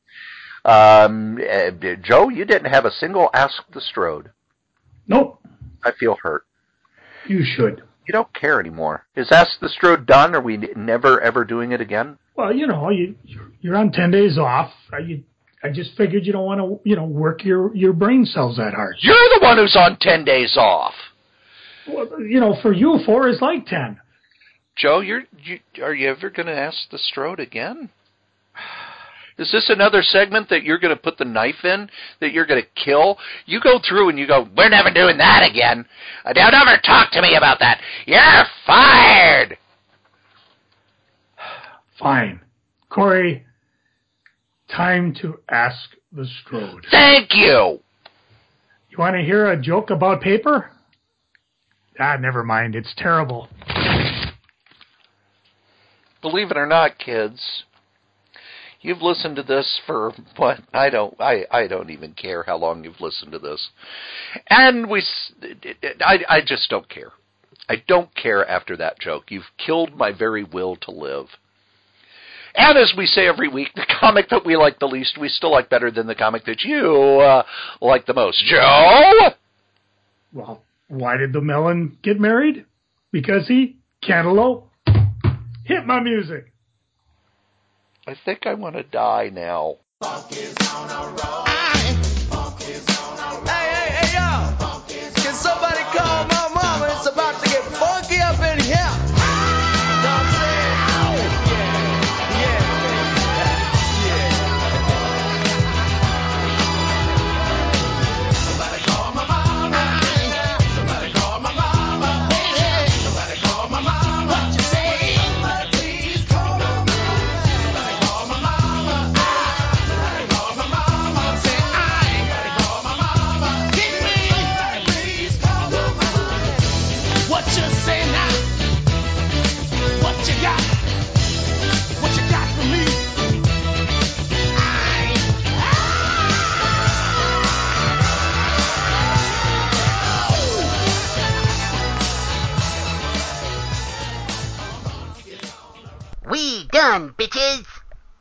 again. Joe, you didn't have a single Ask the Strode. Nope. I feel hurt. You should. You don't care anymore. Is Ask the Strode done? Are we never, ever doing it again? Well, you're on 10 days off. I just figured you don't want to, work your brain cells that hard. You're the one who's on 10 days off. Well, for you, 4 is like 10. Joe, are you ever going to ask the Strode again? Is this another segment that you're going to put the knife in, that you're going to kill? You go through and you go, we're never doing that again. Don't ever talk to me about that. You're fired. Fine. Corey, time to ask the Strode. Thank you. You want to hear a joke about paper? Never mind. It's terrible. Believe it or not, kids, you've listened to this for what? I don't even care how long you've listened to this. And I just don't care. I don't care after that joke. You've killed my very will to live. And as we say every week, the comic that we like the least, we still like better than the comic that you like the most. Joe? Well, why did the melon get married? Because he cantaloupe. Hit my music. I think I want to die now. Funk is on a roll. Funk is on a roll. Hey, yo. Can somebody call my mama? It's about to get funky up in here. Know what I'm saying? Somebody call my mama. Somebody call my mama. Somebody call my mama. What you say? Somebody please call my mama. Somebody call my mama. Somebody call my mama. Say somebody call my mama. Get me. Somebody please call my mama. What you say now? What you got? What you got for me? We done, bitches!